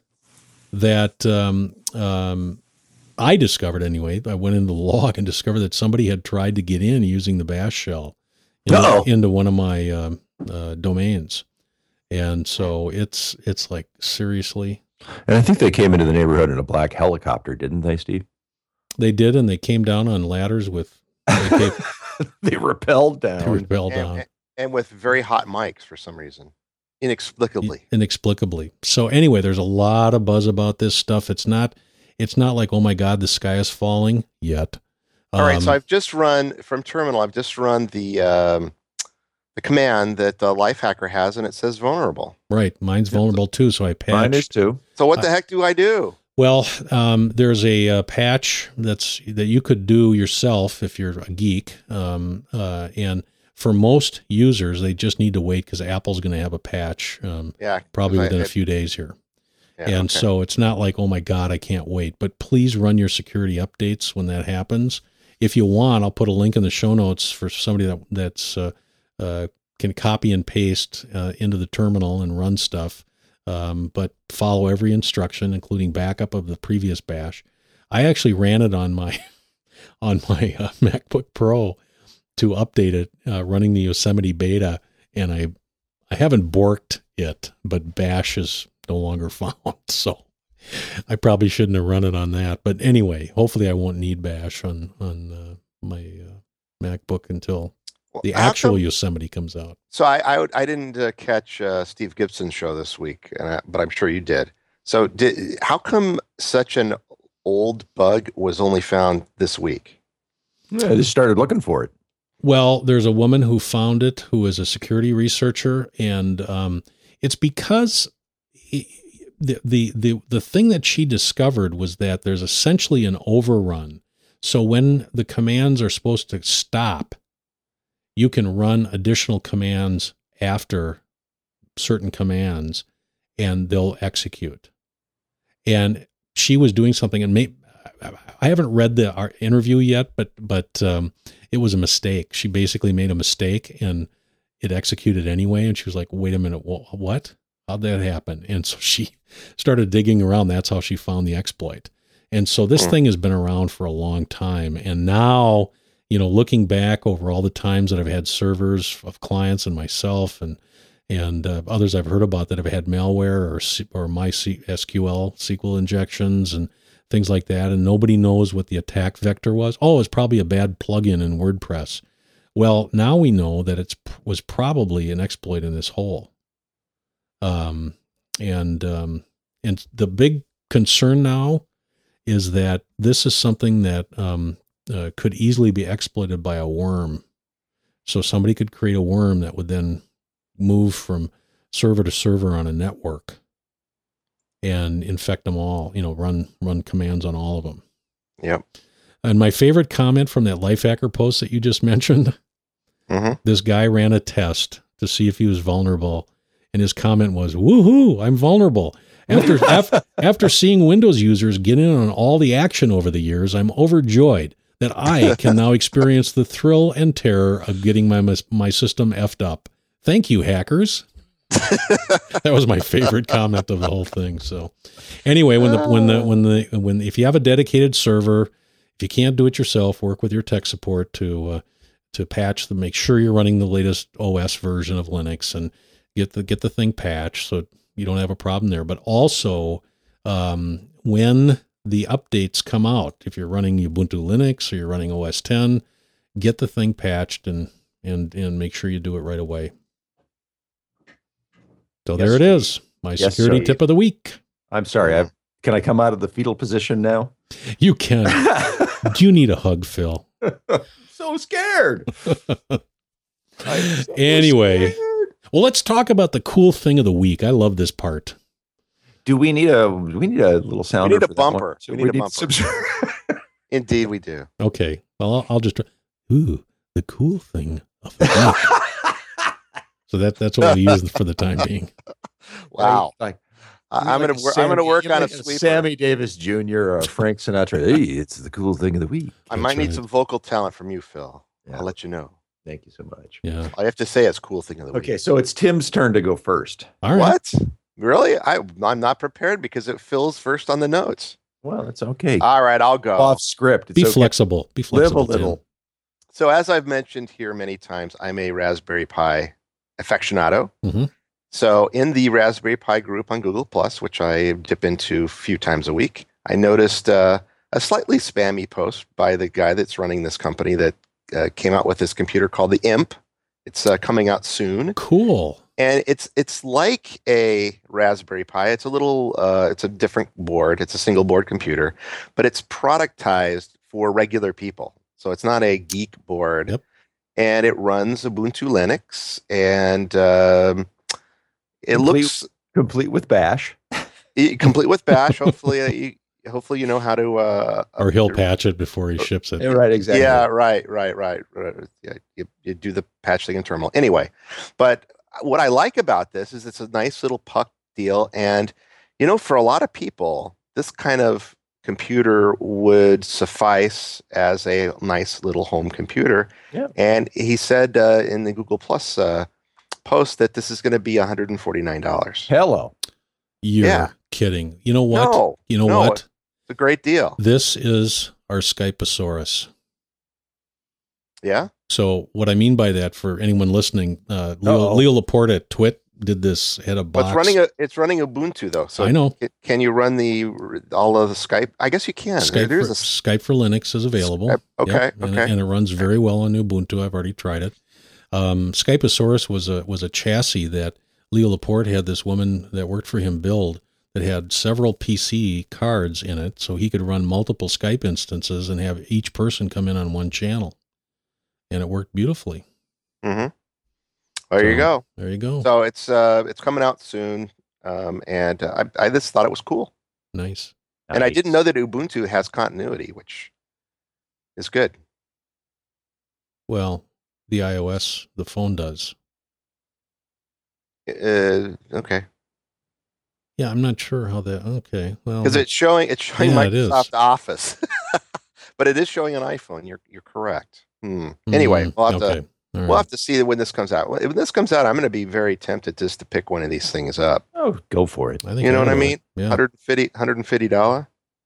that um, um, I discovered anyway. I went into the log and discovered that somebody had tried to get in using the bash shell Uh-oh. into, into one of my um, uh, domains, and so it's it's like, seriously. And I think they came into the neighborhood in a black helicopter, didn't they, Steve? They did, and they came down on ladders with they, came, they rappelled they down. rappelled And, down and, and with very hot mics for some reason, inexplicably. inexplicably. So anyway, there's a lot of buzz about this stuff. It's not it's not like, oh my God, the sky is falling yet. All right, Um, so I've just run from Terminal. I've just run the um, the command that the Lifehacker has, and it says vulnerable. right, mine's vulnerable too, so I patched. Mine is too. So what Uh, the heck do I do? Well, um, there's a, uh patch that's that you could do yourself if you're a geek, um, uh, and for most users, they just need to wait because Apple's going to have a patch um, Yeah, probably 'cause I- within a it- few days here. yeah, and okay. so it's not like, oh my God, I can't wait. But please run your security updates when that happens. If you want, I'll put a link in the show notes for somebody that that's uh, uh, can copy and paste uh, into the terminal and run stuff. Um, but follow every instruction, including backup of the previous bash. I actually ran it on my on my uh, MacBook Pro to update it, uh, running the Yosemite beta, and I I haven't borked it, but bash is no longer found. So I probably shouldn't have run it on that. But anyway, hopefully I won't need bash on on uh, my uh, MacBook until Well, The how actual come- Yosemite comes out. So I I, would- I didn't uh, catch uh, Steve Gibson's show this week, and I, but I'm sure you did. So did how come such an old bug was only found this week? I just started looking for it. Well, there's a woman who found it who is a security researcher, and um, it's because he, the, the the the thing that she discovered was that there's essentially an overrun. So when the commands are supposed to stop, you can run additional commands after certain commands, and they'll execute. And she was doing something, and may, I haven't read the our interview yet, but but um, it was a mistake. She basically made a mistake, and it executed anyway. And she was like, "Wait a minute, what? How'd that happen?" And so she started digging around. That's how she found the exploit. And so this thing has been around for a long time. And now, you know, looking back over all the times that I've had servers of clients and myself and and uh, others I've heard about that have had malware or or MySQL S Q L S Q L injections and things like that, and nobody knows what the attack vector was. Oh, it's probably a bad plugin in WordPress. Well, now we know that it was probably an exploit in this hole. Um, and um, and the big concern now is that this is something that um, uh, could easily be exploited by a worm. So somebody could create a worm that would then move from server to server on a network and infect them all, you know, run run commands on all of them. Yep. And my favorite comment from that Lifehacker post that you just mentioned, Mm-hmm. this guy ran a test to see if he was vulnerable, and his comment was, "Woohoo, I'm vulnerable. After af- after seeing Windows users get in on all the action over the years, I'm overjoyed that I can now experience the thrill and terror of getting my my system effed up. Thank you, hackers." That was my favorite comment of the whole thing. So anyway, when the when the when the when if you have a dedicated server, if you can't do it yourself, work with your tech support to uh, to patch them, make sure you're running the latest O S version of Linux and get the get the thing patched so you don't have a problem there. But also um, when the updates come out, if you're running Ubuntu Linux or you're running O S ten, get the thing patched and and and make sure you do it right away. So Yes, there it is, my Yes, security sir. tip of the week. I'm sorry. I've, can I come out of the fetal position now? You can. Do you need a hug, Phil? So scared. I'm so Anyway. scared. Well, let's talk about the cool thing of the week. I love this part. Do we need a do we need a little sounder? need a for that one? bumper. So We need a bumper. some- Indeed, we do. Okay. Well, I'll, I'll just, ooh, the cool thing of the week. So that that's what we use for the time being. Wow. Like, I- I'm like gonna a wor- I'm gonna Sammy- work you're on a like sweeper. Sammy Davis Junior or Frank Sinatra. Hey, it's the cool thing of the week. I That's might need right. some vocal talent from you, Phil. Yeah. I'll let you know. Thank you so much. Yeah. All you have to say is cool thing of the week. Okay, so it's Tim's turn to go first. All right. What? Really? I I'm not prepared because it fills first on the notes. Well, it's okay. All right, I'll go. Off script. It's Be okay. flexible. Be Live a flexible. Tim. little. So as I've mentioned here many times, I'm a Raspberry Pi aficionado. Mhm. So in the Raspberry Pi group on Google Plus, which I dip into a few times a week, I noticed uh, a slightly spammy post by the guy that's running this company that uh, came out with this computer called the Imp. It's uh, coming out soon, Cool. and it's it's like a Raspberry Pi. It's a little, uh, it's a different board. It's a single board computer, but it's productized for regular people. So it's not a geek board, Yep. and it runs Ubuntu Linux, and um, it Complete- looks Complete with Bash. i- complete with Bash. Hopefully, uh, you, hopefully you know how to. Uh, Or he'll patch it before he ships it. Yeah, right, exactly. Yeah, right, right, right. right. Yeah, you, you do the patch thing in terminal. Anyway, but what I like about this is it's a nice little puck deal. And, you know, for a lot of people, this kind of computer would suffice as a nice little home computer. Yeah. And he said uh, in the Google Plus uh, post that this is going to be one hundred forty-nine dollars. Hello. You're Yeah. kidding. You know what? No, you know no, what? It's a great deal. This is our Skypeosaurus. Yeah. So what I mean by that, for anyone listening, uh, Leo, Uh-oh. Leo Laporte at Twit did this, had a But box. it's running a it's running Ubuntu though. So I know. it, can you run the all of the Skype? I guess you can. Skype, There's for, a Skype for Linux is available. Skype- okay, Yep, and, okay. and it runs very well on Ubuntu. I've already tried it. Um, Skyposaurus was a was a chassis that Leo Laporte had this woman that worked for him build that had several P C cards in it, so he could run multiple Skype instances and have each person come in on one channel, and it worked beautifully. Mm-hmm. There So, you go. There you go. So it's uh it's coming out soon, um, and uh, I I just thought it was cool, Nice. and I Nice. didn't know that Ubuntu has continuity, which is good. Well, the iOS, the phone does. Uh, okay, Yeah, I'm not sure how that. Okay, well, because it's showing it's showing Yeah, it is. Microsoft Office, but it is showing an iPhone. You're you're correct. Hmm. Anyway, mm, we'll have okay. to All we'll right. have to see when this comes out. When this comes out, I'm going to be very tempted just to pick one of these things up. Oh, go for it. I think You know what I will. mean? Yeah. one hundred fifty dollars one hundred fifty dollars.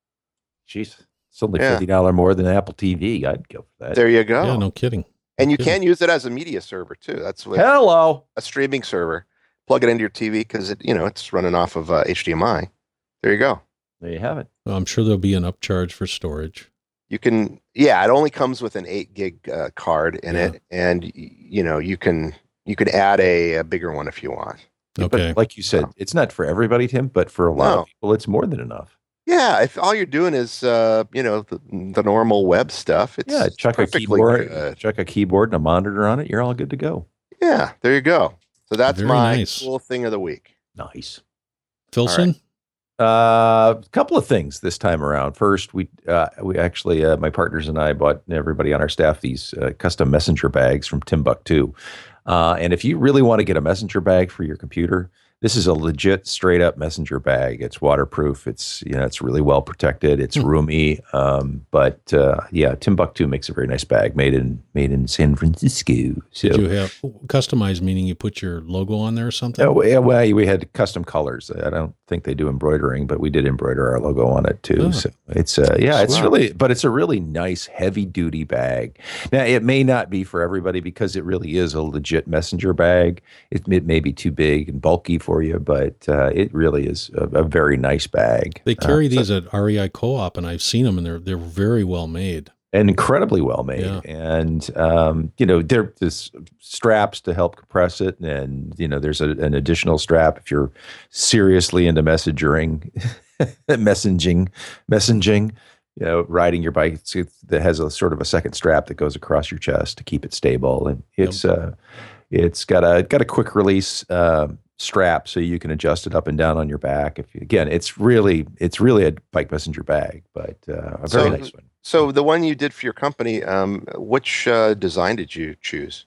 Jeez. It's only Yeah. fifty dollars more than Apple T V. I'd go for that. There you go. Yeah, no kidding. And you kidding. can use it as a media server too. That's what Hello. a streaming server. Plug it into your T V because it, you know, it's running off of uh, H D M I. There you go. There you have it. Well, I'm sure there'll be an upcharge for storage. You can, yeah, it only comes with an eight gig uh, card in Yeah. it, and y- you know, you can you can add a, a bigger one if you want. Okay. But like you said, it's not for everybody, Tim, but for a lot No. of people, it's more than enough. Yeah, if all you're doing is uh, you know, the, the normal web stuff, it's Yeah, chuck a perfectly keyboard, good. chuck a keyboard and a monitor on it. You're all good to go. Yeah, there you go. So that's Very my nice. cool thing of the week. Nice. Filson? A uh, couple of things this time around. First, we uh, we actually uh, my partners and I bought everybody on our staff these uh, custom messenger bags from Timbuktu. Uh, and if you really want to get a messenger bag for your computer, this is a legit, straight up messenger bag. It's waterproof. It's you know it's really well protected. It's Hmm. roomy. Um, but uh, yeah, Timbuktu makes a very nice bag made in made in San Francisco. So Did you have customized, meaning you put your logo on there or something? Oh, yeah, well, we had custom colors. I don't think they do embroidering, but we did embroider our logo on it too. Oh. So it's uh, yeah, it's Swell. really, but it's a really nice, heavy duty bag. Now it may not be for everybody because it really is a legit messenger bag. It, it may be too big and bulky for you, but uh, it really is a, a very nice bag. They carry Uh, so- these at R E I Co-op, and I've seen them, and they're they're very well made. and incredibly well made. Yeah. And um, you know, there there's straps to help compress it, and you know, there's a, an additional strap if you're seriously into messaging, messaging, messaging. You know, riding your bike it's, that has a sort of a second strap that goes across your chest to keep it stable, and it's uh, it's got a got a quick release uh, strap so you can adjust it up and down on your back. If you, again, it's really it's really a bike messenger bag, but uh, a very So- nice one. So the one you did for your company, um, which uh, design did you choose?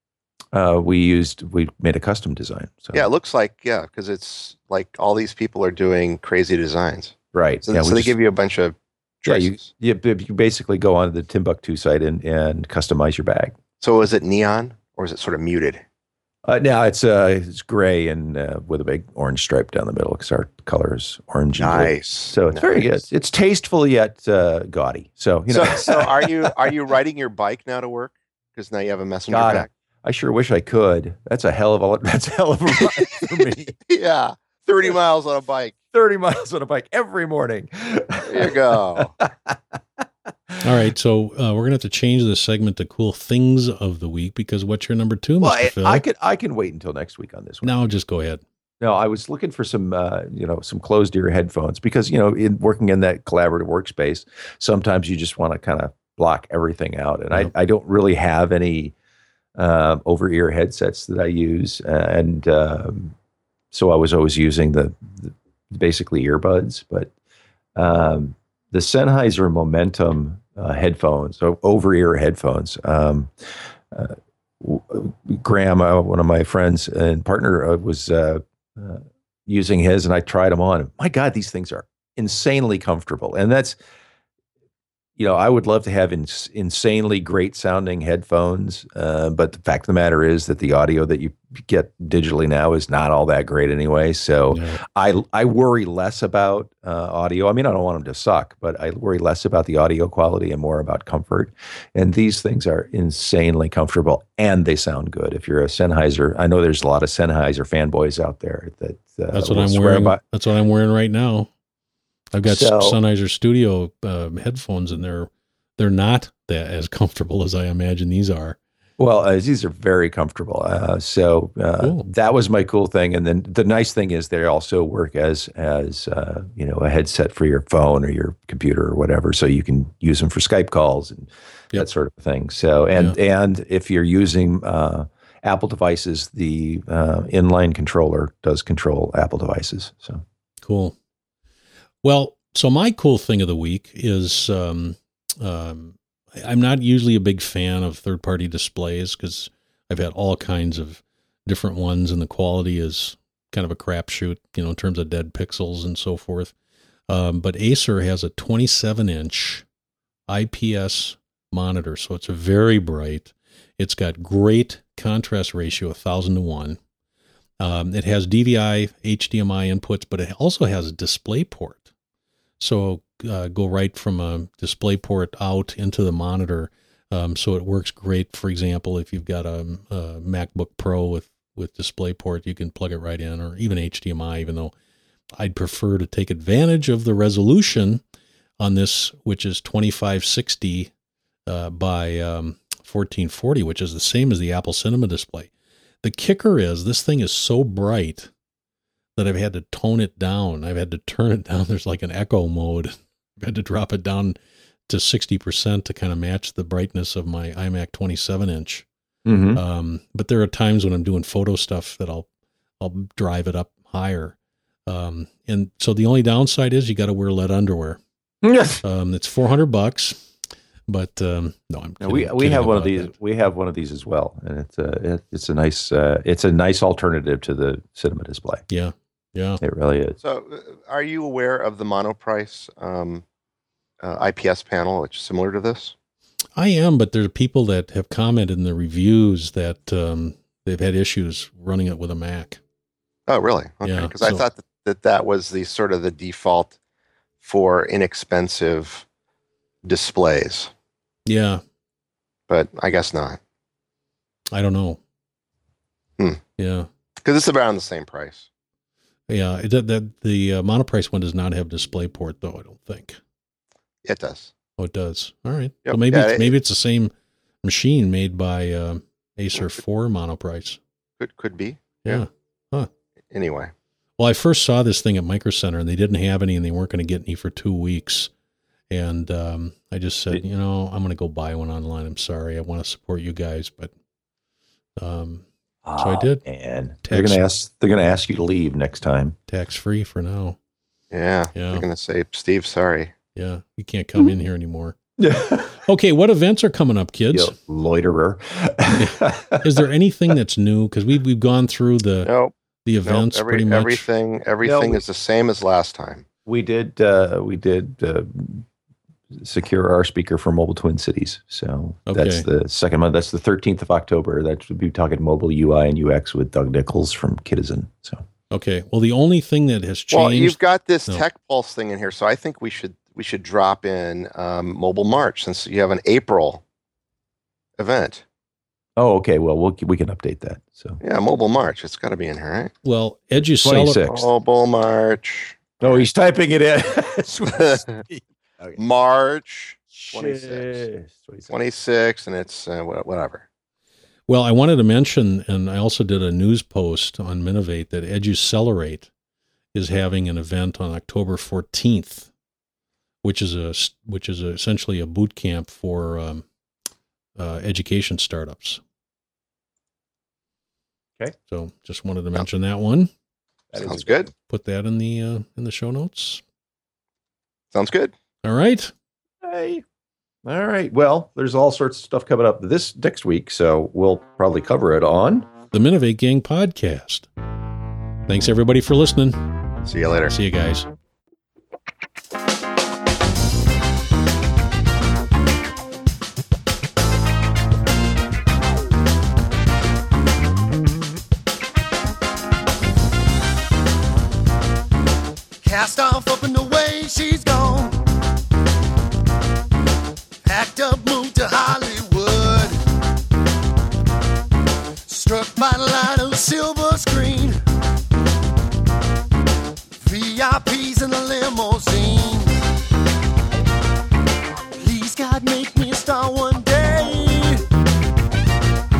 Uh, we used we made a custom design. So Yeah, it looks like, yeah, because it's like all these people are doing crazy designs. right. So, yeah, so we they just- give you a bunch of yeah, you, choices. you you basically go onto the Timbuktu site and, and customize your bag. So is it neon or is it sort of muted? Uh, now it's uh it's gray and uh, with a big orange stripe down the middle because our color is orange and blue. Nice. So it's very good. Nice. It's tasteful yet uh, gaudy. So you know, So, so are you are you riding your bike now to work? Because now you have a messenger God, bag. I sure wish I could. That's a hell of a that's a hell of a ride for me. Yeah, thirty miles on a bike. Thirty miles on a bike every morning. There you go. All right, so uh, we're gonna have to change this segment to cool things of the week because what's your number two, Well, Mister I, Phil? I could I can wait until next week on this one. Now just go ahead. No, I was looking for some, uh, you know, some closed ear headphones because, you know, in working in that collaborative workspace, sometimes you just want to kind of block everything out. And Yep. I, I don't really have any uh, over ear headsets that I use. And um, so I was always using the, the basically earbuds. But um, the Sennheiser Momentum uh, headphones, so over ear headphones, um, uh, w- Graham, uh, one of my friends and partner, uh, was uh, uh, using his, and I tried them on. My God, these things are insanely comfortable, and that's, you know, I would love to have ins- insanely great sounding headphones, uh, but the fact of the matter is that the audio that you get digitally now is not all that great anyway. So Yeah. I I worry less about uh, audio. I mean, I don't want them to suck, but I worry less about the audio quality and more about comfort. And these things are insanely comfortable, and they sound good. If you're a Sennheiser, I know there's a lot of Sennheiser fanboys out there that uh, That's what will I'm swear wearing. by- That's what I'm wearing right now. I've got So- Sennheiser Studio um, headphones, and they're they're not that as comfortable as I imagine these are. Well, uh, these are very comfortable. Uh, so uh, Cool. that was my cool thing. And then the nice thing is they also work as as uh, you know, a headset for your phone or your computer or whatever. So you can use them for Skype calls and Yep. that sort of thing. So and and if you're using uh, Apple devices, the uh, inline controller does control Apple devices. So Cool. Well, so my cool thing of the week is um, um, I'm not usually a big fan of third-party displays because I've had all kinds of different ones, and the quality is kind of a crapshoot, you know, in terms of dead pixels and so forth. Um, but Acer has a twenty-seven inch I P S monitor, so it's very bright. It's got great contrast ratio, a thousand to one. Um, it has D V I, H D M I inputs, but it also has a display port. So uh, go right from a display port out into the monitor. Um, so it works great. For example, if you've got a, a MacBook Pro with, with display port, you can plug it right in, or even H D M I, even though I'd prefer to take advantage of the resolution on this, which is twenty-five sixty uh, by um, fourteen forty, which is the same as the Apple Cinema display. The kicker is this thing is so bright that I've had to tone it down. I've had to turn it down. There's like an echo mode. I've had to drop it down to sixty percent to kind of match the brightness of my iMac twenty-seven inch. mm-hmm. Um, but there are times when I'm doing photo stuff that I'll, I'll drive it up higher. Um, and so the only downside is you got to wear lead underwear. Yes. Um, it's four hundred bucks, but, um, no, I'm No, we kidding- we kidding have one of about these. that. We have one of these as well, and it's a it, it's a nice uh, it's a nice alternative to the cinema display. Yeah. Yeah. It really is. So, uh, are you aware of the Monoprice um, uh, I P S panel, which is similar to this? I am, but there are people that have commented in the reviews that, um, they've had issues running it with a Mac. Oh, really? Okay. Yeah, Because I so- thought that, that that was the sort of the default for inexpensive displays, Yeah. but I guess not, I don't know. Hmm. Yeah. because it's around the same price. Yeah. It, that, that, the uh, Monoprice one does not have DisplayPort though, I don't think. It does. Oh, it does. All right. Yep. So maybe, Yeah, it's, it- maybe it's the same machine made by, uh, Acer four Monoprice. Could could be. Yeah. Anyway, Well, I first saw this thing at Micro Center and they didn't have any and they weren't going to get any for two weeks. And um, I just said, you know, I'm going to go buy one online. I'm sorry. I want to support you guys, but um, So I did. And they're Text. gonna ask they're gonna ask you to leave next time. tax free for now. yeah, Yeah. they're gonna say, Steve, sorry. Yeah. You can't come in here anymore. Yeah. Okay. What events are coming up, kids? You loiterer. Is there anything that's new? Because we've, we've gone through the, Nope. the nope, events every, pretty much. Everything, everything No. is the same as last time. we did uh, we did uh, secure our speaker for Mobile Twin Cities. So that's Okay. the second month. That's the thirteenth of October. That should be talking mobile U I and U X with Doug Nichols from Kitizen. So Okay. Well, the only thing that has changed. Well, you've got this No. Tech Pulse thing in here, so I think we should we should drop in um, Mobile March since you have an April event. oh, okay. Well, we'll we can update that. So Yeah, Mobile March. It's got to be in here, right? well, Educella, twenty-six. Mobile March. oh, he's typing it in. March twenty-six. twenty-six. twenty-six, and it's uh, wha- whatever. Well, I wanted to mention, and I also did a news post on Minovate that EduCelerate is having an event on October fourteenth, which is a which is a, essentially a boot camp for um, uh, education startups. Okay. So just wanted to mention that one. That is Sounds a good. Put that in the uh, in the show notes. Sounds good. All right. Hey. All right. Well, there's all sorts of stuff coming up this next week, so we'll probably cover it on. The Minovate Gang podcast. Thanks everybody for listening. See you later. See you guys. Cast off up and away, she's gone. Packed up, moved to Hollywood. Struck by the light of a silver screen. V I Ps in a limousine. Please, God, make me a star one day.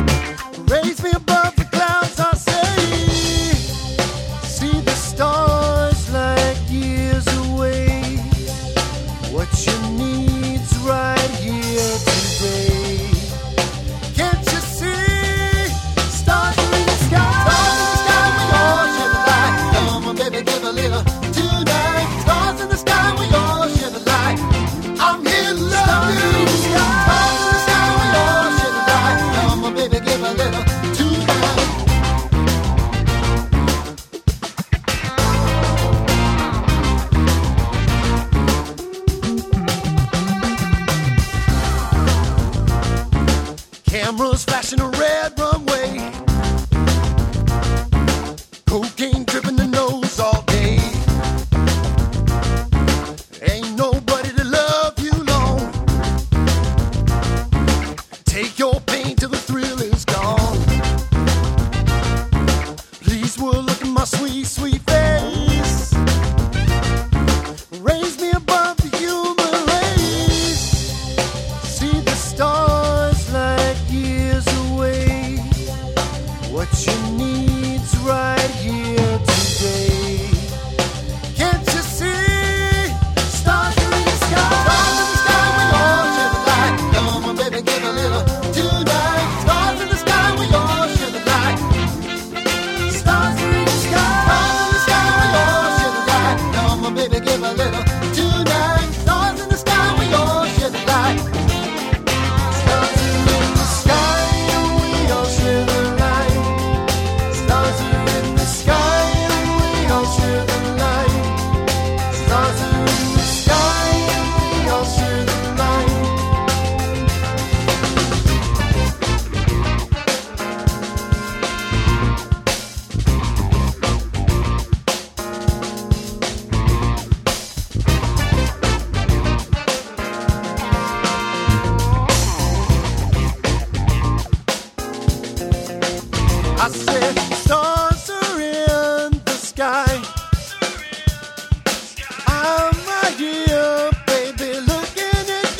cocaine dripping the nose all day. Ain't nobody to love you long. Take your pain till the thrill is gone. Please will look at my sweet, sweet face. Raise me above the human race. See the stars like years away. What you need's right here today. Can't you see? Stars are in the sky. Stars in the sky, we all share the light. Come on, baby, give a little tonight. Stars in the sky, we all share the light. Stars are in the sky. Stars in the sky, we all share the light. Come on, baby, give a little tonight. Stars in the sky, we all share the light. Stars are in the sky, and we all share the light. Stars are in the sky, and we all share the light. Stars are in the sky, and we all share the light. I said stars are in the sky. I'm right here, baby, looking at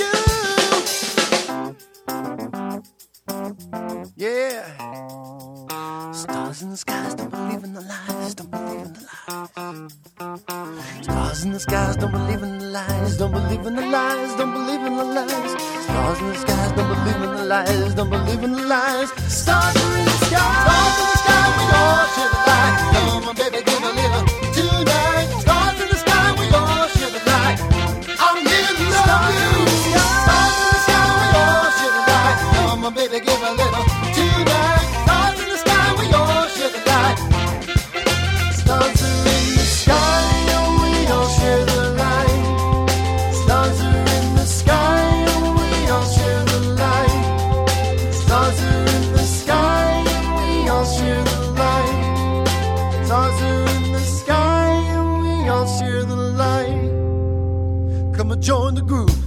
you. Yeah. Stars in the skies, don't believe in the lies, don't believe in the lies. Stars in the skies, don't believe in the lies, don't believe in the lies, don't believe in the lies. Stars in the skies, don't believe in the lies, don't believe in the lies. Stars are in the sky. Stars in the sky, we all share the light. Come on, baby, give a little tonight. Stars in the sky, we all share the light. I'm here to love you. Stars in the sky, we all share the light. Come on, baby, give a little tonight. Stars in the sky, we all share the light. Stars are in the sky, and we all share the light. Stars are in the sky, and we all share the light. Stars are in the sky, and we all share the light. Stars are in the sky, and we all share the light. Come and join the group.